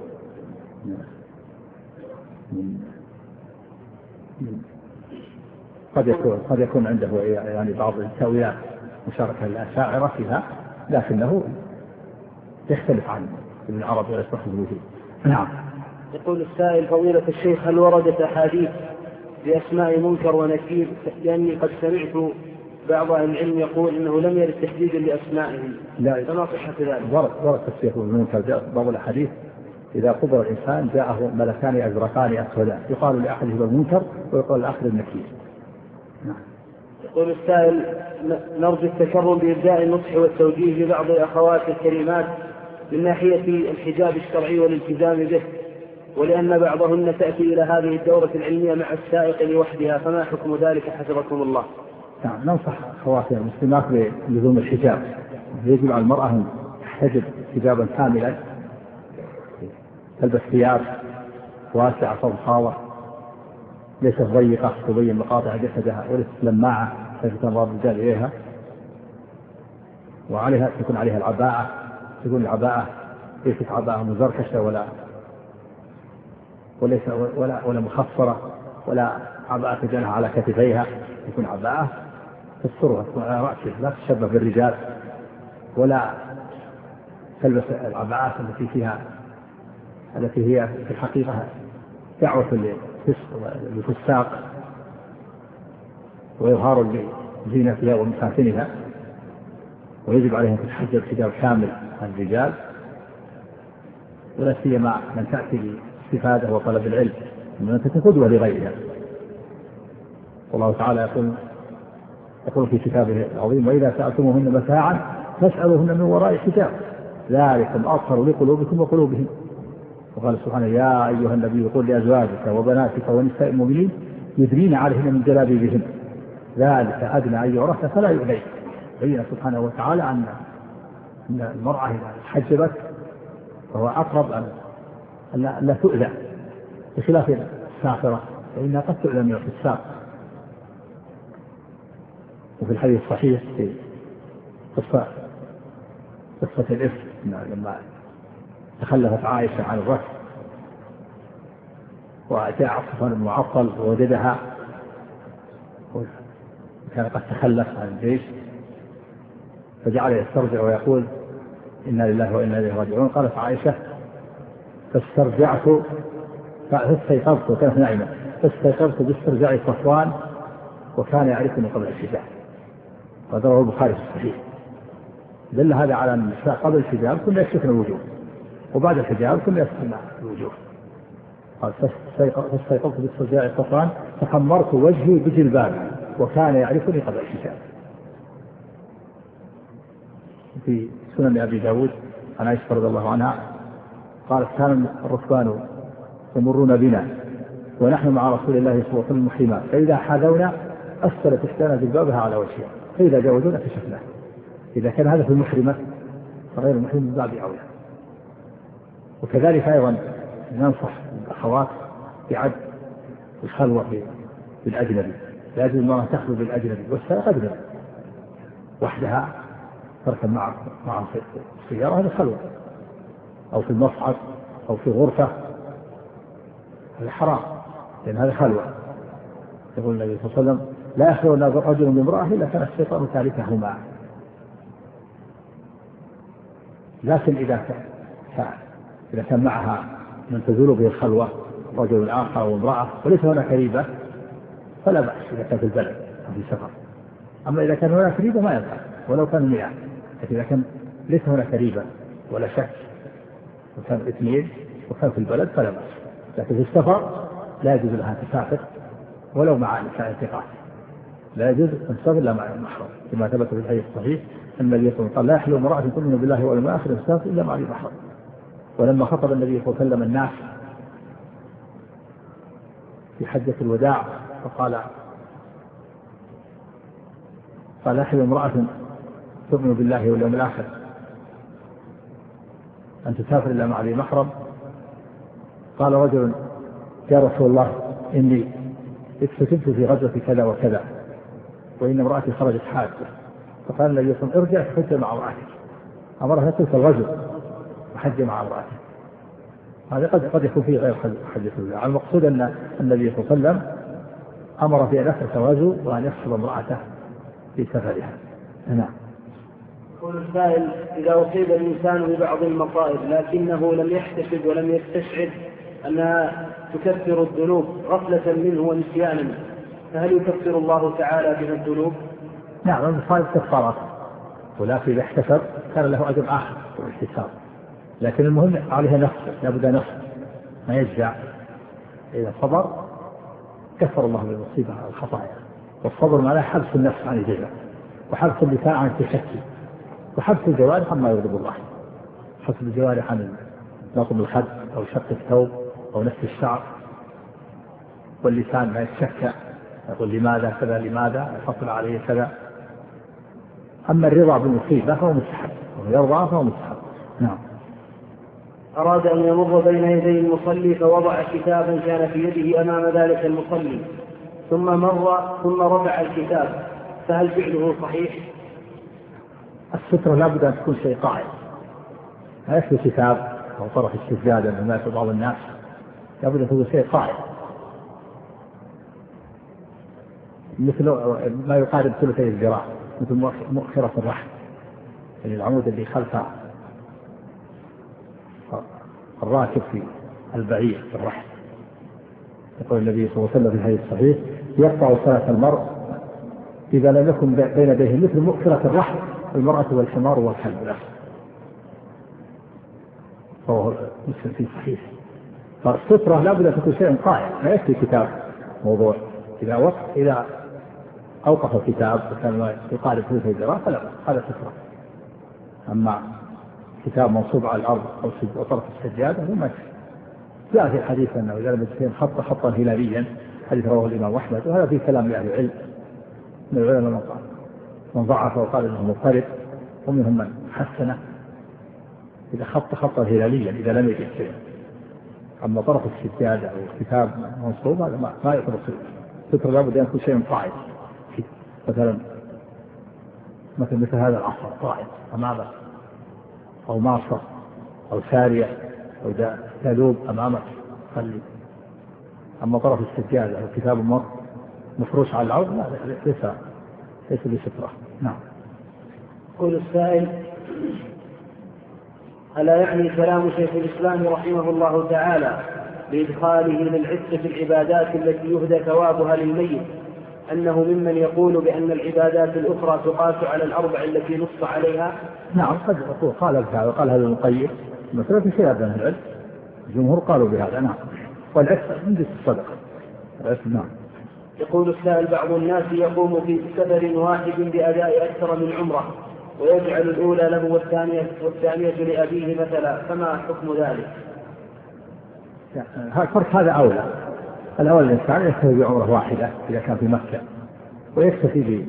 قد يكون عنده يعني بعض التأويلات مشاركة للأشاعرة فيها، لكنه يختلف عن ابن عربي رئيس وحدة الوجود. نعم. يقول السائل: فضيلة الشيخ، هل وردت أحاديث بأسماء منكر ونكير؟ لأني قد سمعت بعض العلم يقول إنه لم يرد تحديد لأسمائهم، فما صحة ذلك؟ ورد الشيخ المنكر بعض الأحاديث إذا قبر الإنسان جاءه ملكان أزرقان أسودان يقال لأحدهما المنكر ويقال لآخر النكير. يقول السائل: نرجو التكرم بإبداء النصح والتوجيه لبعض الأخوات الكريمات من ناحية الحجاب الشرعي والالتزام به، ولأن بعضهن تأتي إلى هذه الدورة العلمية مع السائق لوحدها، فما حكم ذلك حفظكم الله؟ نعم، ننصح أخواتنا المسلمات بلزوم الحجاب. يجب على المرأة أن تحتجب حجابا كاملا، تلبس ثياب واسعة فضفاضة ليست ضيقة تبين مقاطع جسدها وليست لماعة تلفت أنظار الرجال إليها، وعليها تكون عليها العباءة، تكون العباءة ليست عباءة مزركشة ولا مخفرة، ولا عباءة تجعلها على كتفيها، تكون عباءة تسترها تكون على رأسها، لا تشبه بالرجال، ولا تلبس العباءات التي هي في الحقيقة دعوة للفساق وإظهار لزينتها ومحاسنها. ويجب عليهم في الحجة حجاب كامل عن الرجال، ولا سيما من تأتي باستفادة وطلب العلم، من تتقدوة لغيرها. والله تعالى يقول في كتابه العظيم: وإذا سألتموهن متاعا فاسألوهن من وراء حجاب ذلكم أطهر لقلوبكم وقلوبهم. وقال سبحانه: يا أيها النبي قل لأزواجك وبناتك ونساء المؤمنين يدنين عليهن من جلابيبهن ذلك أدنى أن يعرفن فلا يؤذين. بين سبحانه وتعالى أن المرأة إذا حجبت فهو أقرب أن لا تؤذى، بخلاف الساخرة فإنها قد تؤذى من الفساق. وفي الحديث الصحيح في قصة الإفك لما تخلفت عائشة عن الركب وجاء صفوان بن معطل ووجدها وكان قد تخلف عن الجيش، فجعل يسترجع ويقول: إنا لله وإنا إليه راجعون. قالت عائشة: فاستيقظت وكانت نائمة، فاستيقظت باسترجاع صفوان وكان يعرفني قبل الحجاب. وذكره البخاري في الصحيح. دل هذا على أن النساء قبل الحجاب كنا يكشفن الوجوه، وبعد الحجاب كنا يسترن الوجوه. قال: فاستيقظت باسترجاع صفوان فخمرت وجهي بجلبابي وكان يعرفني قبل الحجاب. في سنن أبي داود عن عائشة رضي الله عنها قالت: كان الركبان يمرون بنا ونحن مع رسول الله صلى الله عليه وسلم محرمات، فإذا حاذونا أسفلت إحدانا جلبابها على وجهها، فإذا جاوزونا كشفناه. إذا كان هذا في المحرمة فغير المحرم من باب أولى. وكذلك أيضا ننصح الأخوات بعد الخلوة بالأجنبي، لا يجوز المرأة تخلو بالأجنبي والسائق أجنبي وحدها تركب مع السيارة، هذا خلوة، أو في المصعد أو في غرفة، هذا حرام، لأن هذا خلوة. يقول النبي صلى الله عليه وسلم: لا يخلو رجل بامرأة إلا كان الشيطان ثالثهما. لكن إذا كان معها من تزول به الخلوة رجل آخر أو امرأة وليس هناك ريبة فلا بأس إذا كان في البلد أو في سفر. أما إذا كان هناك ريبة ما ينفع ولو كان 100، لكن إذا كان ليس هناك ريبة ولا شك وكان 2 وكان في البلد فلا بأس. لكن في السفر لا يجوز لها تسافر ولو مع نساء ثقات، لا يجوز أن تسافر إلا مع المحرم، كما ثبت في الحديث الصحيح أن النبي صلى الله عليه وسلم قال: لا يحل امرأة تؤمن بالله واليوم الآخر أن تسافر إلا مع ذي محرم. ولما خطب النبي صلى الله عليه وسلم الناس في حجة الوداع فقال: لا يحل امرأة تؤمن بالله واليوم الآخر أن تسافر إلا مع ذي محرم. قال رجل: يا رسول الله إني اكتتبت في غزوة كذا وكذا وإن امرأتي خرجت حاجة. فقال النبي صلى الله عليه وسلم: ارجع فحج مع امرأتك. أمرها تلك الغزو وحج مع امرأته. هذا قد يكون فيه غير حجة الوداع. المقصود أن النبي صلى الله عليه وسلم أمر بأن يخرج غزو وأن يحفظ امرأته في سفرها. نعم. يقول السائل: إذا أصيب الإنسان ببعض المصائب لكنه لم يحتسب ولم يستشعر أنها تكفر الذنوب غفلة منه ونسيانا، فهل يكفر الله تعالى بها الذنوب؟ نعم، المصائب كفارات، ولكن إذا احتسب كان له أجر آخر والاحتساب. لكن المهم عليها نفس، لابد نفس ما يجزع. إذا صبر كفر الله بالمصيبة على الخطايا. والصبر معناه حبس النفس عن الجزع، وحبس اللسان عن التشكي، وحبس الجوارح عما يغضب الله. حبس الجوارح عن نطم الخد أو شق الثوب أو نفس الشعر، واللسان ما يتشكى يقول لماذا كذا لماذا حصل عليه كذا. أما الرضا بالمصيبة فهو مستحب، ويرضى فهو مستحب. نعم. أراد أن يمر بين يدي المصلي فوضع كتابا كان في يده أمام ذلك المصلي، ثم رفع الكتاب، فهل فعله صحيح؟ السترة لابد أن تكون شيء قائم، لا يكفي كتاب أو طرف السجادة مما يفعل بعض الناس، لابد أن تكون شيء قائم، مثل ما يقارب ثلثي الذراع، مثل مؤخرة الرحم، يعني العمود اللي خلف الراكب في البعير في الرحم. يقول النبي صلى الله عليه وسلم في الحديث الصحيح: يقطع صلاة المرء إذا لم يكن بين يديه مثل مؤخرة الرحم المرأة والحمار والكلب الأسود. فهو مسلم في صحيح. فالسترة لابد أن تكون شيء قائم، لا يكفي كتاب موضوع. إذا أوقف الكتاب وكان يقارب ثلثي الذراع فلا، هذا سترة. أما كتاب منصوب على الأرض أو طرف السجادة فما يكفي. جاء في الحديث أنه إذا لم يكن خطا هلاليا، حديث رواه الإمام أحمد، وهذا فيه كلام لأهل العلم من العلماء من ضعف وقال إنه مضطرب، ومنهم من حسنه إذا خطا هلاليا إذا لم يجد شيء. أما طرف السجادة أو كتاب منصوب هذا ما يعتبر ستر، لابد أن يكون شيء قائم، مثل هذا العصر قائم أمامك، أو ماصر أو سارية أو دالوب أمامك خلي. أما طرف السجادة أو كتاب مفروش على الأرض ليس بسترة. نعم. يقول السائل: ألا يعني كلام شيخ الإسلام رحمه الله تعالى بإدخاله للعتق في العبادات التي يهدى ثوابها للميت أنه ممن يقول بأن العبادات الأخرى تقاس على الأربع التي نص عليها؟ نعم، قد قال بهذا، وقال هذا المقيد مثلا في خلاف من العلم، الجمهور قالوا بهذا. نعم. والعتق من جنس الصدقة. نعم. يقول السائل: بعض الناس يقوم في سفر واحد بأداء أكثر من عمرة، ويجعل الأولى له والثانية لأبيه مثلا، فما حكم ذلك؟ فرق هذا أولى. الأول الإنسان يكتفي بعمرة واحدة إذا كان في مكة، ويكتفي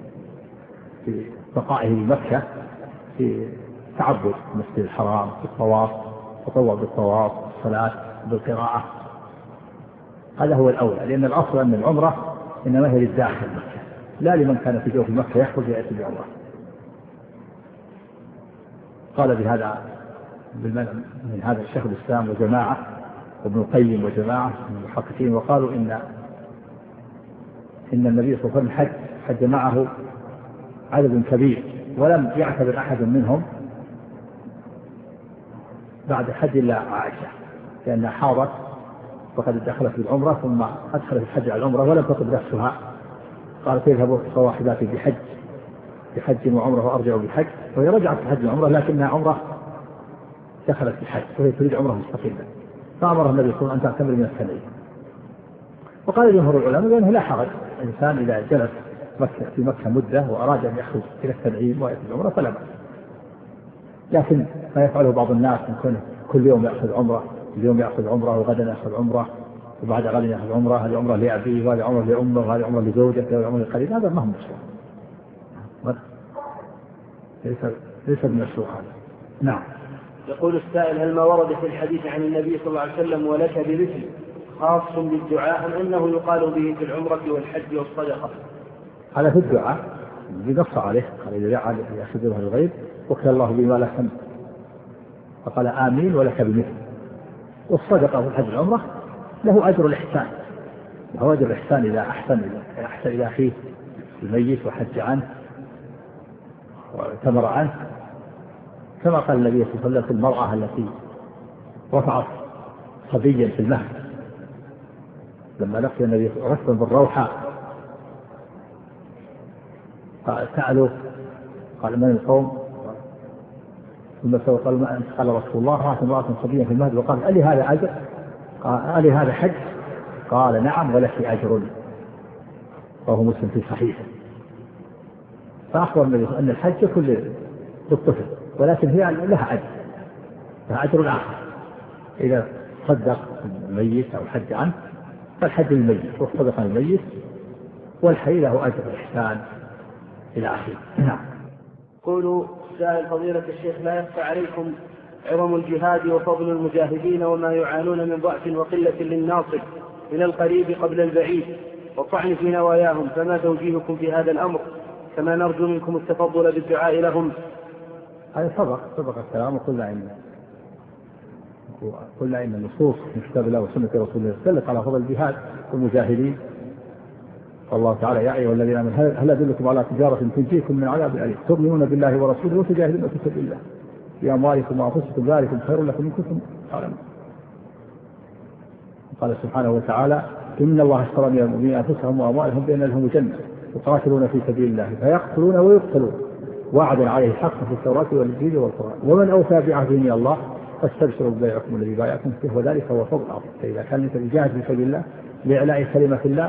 ببقائه بمكة في تعبد المسجد الحرام، في الطواف، تطوع بالطواف، الصلاة بالقراءة. هذا هو الأولى، لأن الأصل أن العمرة إنما هي للداخل مكة، لا لمن كان في جوف مكة يخرج يأتي بعمرة. قال بهذا من هذا الشيخ الإسلام وجماعة، وابن القيم وجماعة من المحققين، وقالوا إن النبي صلى الله عليه وسلم حج معه عدد كبير، ولم يعتبر أحد منهم بعد حج إلا عائشة، لأنها حاضت وقد دخلت بالعمرة ثم أدخلت الحج على العمرة ولم تطب نفسها. قالت: يذهب صواحباتي بحج وعمرة وأرجع بحج، وهي رجعت بحج وعمرة لكنها عمرة دخلت الحج، وهي تريد عمرة مستقلة، فأمر النبي صلى الله عليه وسلم أن تعتمر من السنين. وقال جمهور العلماء بأنه لا حرج، الإنسان إذا جلس في مكة مدة وأراد أن يخرج إلى التنعيم ويأتي العمرة فلا بأس. لكن ما يفعله بعض الناس من كونه كل يوم يأخذ عمرة، اليوم يأخذ عمرة وغدا يأخذ عمرة وبعد غد يأخذ عمرة، هذه عمرة لأبيه وهذه عمرة لأمه وهذه عمرة لزوجته وهذه عمرة لقريب، هذا ما هو مشروع، ليس بمشروع هذا. نعم. يقول السائل: هل ما ورد في الحديث عن النبي صلى الله عليه وسلم ولك بمثل خاص بالدعاء، أم أنه يقال به في العمرة والحج والصدقة؟ هذا في الدعاء بنص عليه، قال: إذا دعا يخبره الغيب وكل الله بما لك، فقال: آمين ولك بمثل. والصدقة والحج والعمرة له أجر الإحسان، له أجر الإحسان إذا أحسن إلى أخيه الميت وحج عنه وتمر عنه، كما قال النبي صلى الله عليه وسلم في المرأة التي رفعت صبيا في المهد لما لقي النبي ركبا بالروحة، سألوا قال: من القوم؟ ثم قال رسول الله رأت امرأة صبيا في المهد وقال ألي هذا أجر؟ قال ألي هذا حج؟ قال نعم ولك أجر. وهو مسلم في صحيحه. فأخبر النبي أن الحج يكون للطفل ولكن هي لها أجر، لها أجر آخر إذا صدق الميت أو حج عنه، فالحج للميت والصدقة للميت، والحي له أجر الإحسان إلى آخره. نعم. قولوا سائل فضيلة الشيخ: لا يخفى عليكم عظم الجهاد وفضل المجاهدين وما يعانون من ضعف وقلة للناصر من القريب قبل البعيد والطعن في نواياهم، فما توجيهكم في هذا الأمر؟ كما نرجو منكم التفضل بالدعاء لهم. هذا سبق الكلام، وقلنا إن النصوص من كتاب الله وسنة رسول الله تدل على فضل الجهاد والمجاهدين. والله تعالى: يا أيها الذين آمنوا هل أدلكم على تجارة تنجيكم من عذاب أليم تؤمنون بالله ورسوله وتجاهدون في سبيل الله بأموالكم وأنفسكم ذلكم خير لكم إن كنتم تعلمون. قال سبحانه وتعالى: إن الله اشترى من المؤمنين أنفسهم وأموالهم بأن لهم الجنة يقاتلون في سبيل الله فيقتلون ويقتلون وعدا عليه حقا في التوراة والإنجيل والقرآن ومن أوفى بعهده من الله فاستبشروا ببيعكم الذي بايعكم فيه وذلك هو فضل عظيم. فإذا كان أنت تجاهد في سبيل الله لإعلاء كلمة الله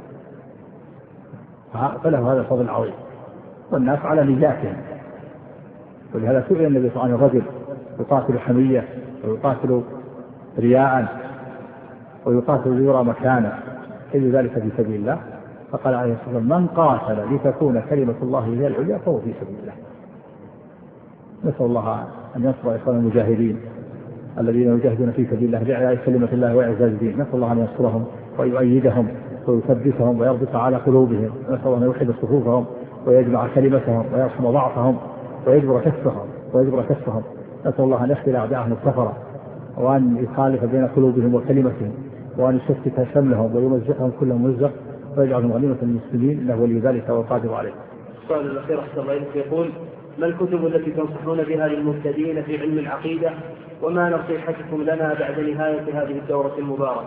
فله هذا الفضل العظيم، والناس على نجاتهم. ولهذا سئل النبي صلى الله عليه وسلم: الرجل يقاتل حمية ويقاتل رياء ويقاتل ليرى مكانه أي ذلك في سبيل الله؟ فقال عليه الصلاة والسلام: من قاتل لتكون كلمة الله هي العليا فهو في سبيل الله. نسأل الله أن ينصر إخوان المجاهدين الذين يجاهدون في سبيل الله لإعلاء كلمة الله وإعزاز الدين. نسأل الله أن ينصرهم ويؤيدهم ويثبتهم ويربط على قلوبهم. نسأل الله أن يوحد صفوفهم ويجمع كلمتهم ويرحم ضعفهم ويجبر كسفهم. نسأل الله أن يخذل أعداءهم الكفرة وأن يخالف بين قلوبهم وكلمتهم وأن يشتت شملهم ويمزقهم كل ممزق ويجعلهم غنيمة للمسلمين إنه ولي ذلك والقادر عليه. السؤال الأخير أحسن الله إليك يقول: ما الكتب التي تنصحون بها للمبتدئين في علم العقيدة وما نصيحتكم لنا بعد نهاية هذه الدورة المباركة؟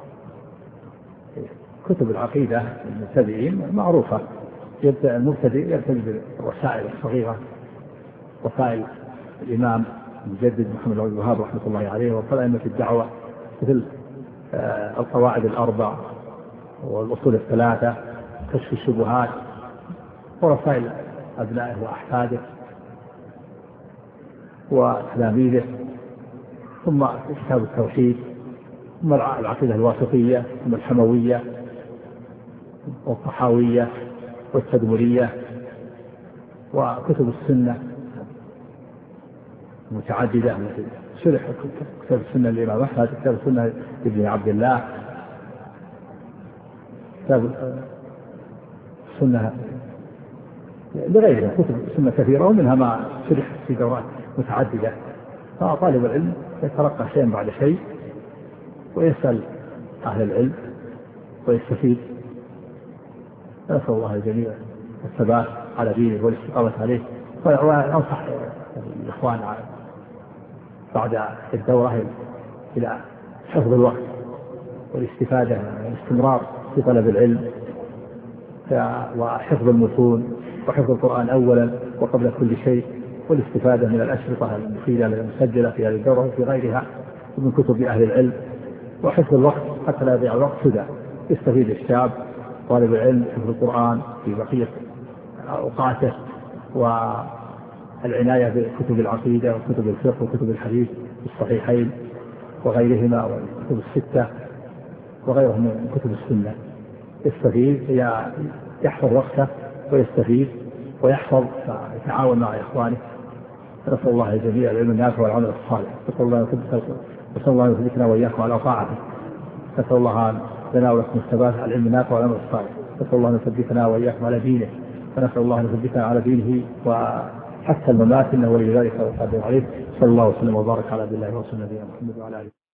كتب العقيدة للمبتدئين معروفة. المبتدئ يرتدي بالرسائل الصغيرة، رسائل الإمام المجدد محمد بن عبد الوهاب رحمة الله عليه وقائمة الدعوة مثل القواعد الأربع والأصول الثلاثة كشف الشبهات ورسائل أبنائه وأحفاده وتلاميذه، ثم كتاب التوحيد، ثم العقيدة الواسطية، ثم الحموية والطحاوية والتدمرية، وكتب السنة متعددة مثل شرح كتاب السنة للإمام أحمد، كتاب السنة لابن عبد الله، كتاب السنة لغيرها، كتب السنة كثيرة ومنها ما شرح في دورات متعددة. فطالب العلم يتلقى شيئا بعد شيء ويسأل أهل العلم ويستفيد. نسأل الله الجميع الثبات على دينه والاستقامة عليه. وأنصح الإخوان بعد الدورة إلى حفظ الوقت والاستفادة والاستمرار في طلب العلم وحفظ المتون وحفظ القرآن أولا وقبل كل شيء، والاستفادة من الأشرطة المفيدة المسجلة في هذه الدورة وفي غيرها ومن كتب أهل العلم، وحفظ الوقت حتى لا يضيع الوقت سدى. يستفيد الشاب طالب العلم حفظ القرآن في بقية أوقاته والعناية بكتب العقيدة وكتب الفقه وكتب الحديث الصحيحين وغيرهما والكتب الستة وغيرهم من كتب السنة. يستفيد يحفظ وقته ويستفيد ويحفظ ويتعاون مع إخوانه. نسأل الله الجميع العلم النافع والعمل الصالح. نسأل الله أن يثبتنا وإياكم على طاعته. نسأل الله لنا ولكم الثبات على العلم النافع والعمل الصالح. نسأل الله أن يثبتنا وإياكم على دينه، ونسأل الله أن يثبتنا على دينه وحتى الممات إنه ولي ذلك والقادر عليه. صلى الله وسلم وبارك على عبد الله ورسوله نبينا محمد وعلى آله.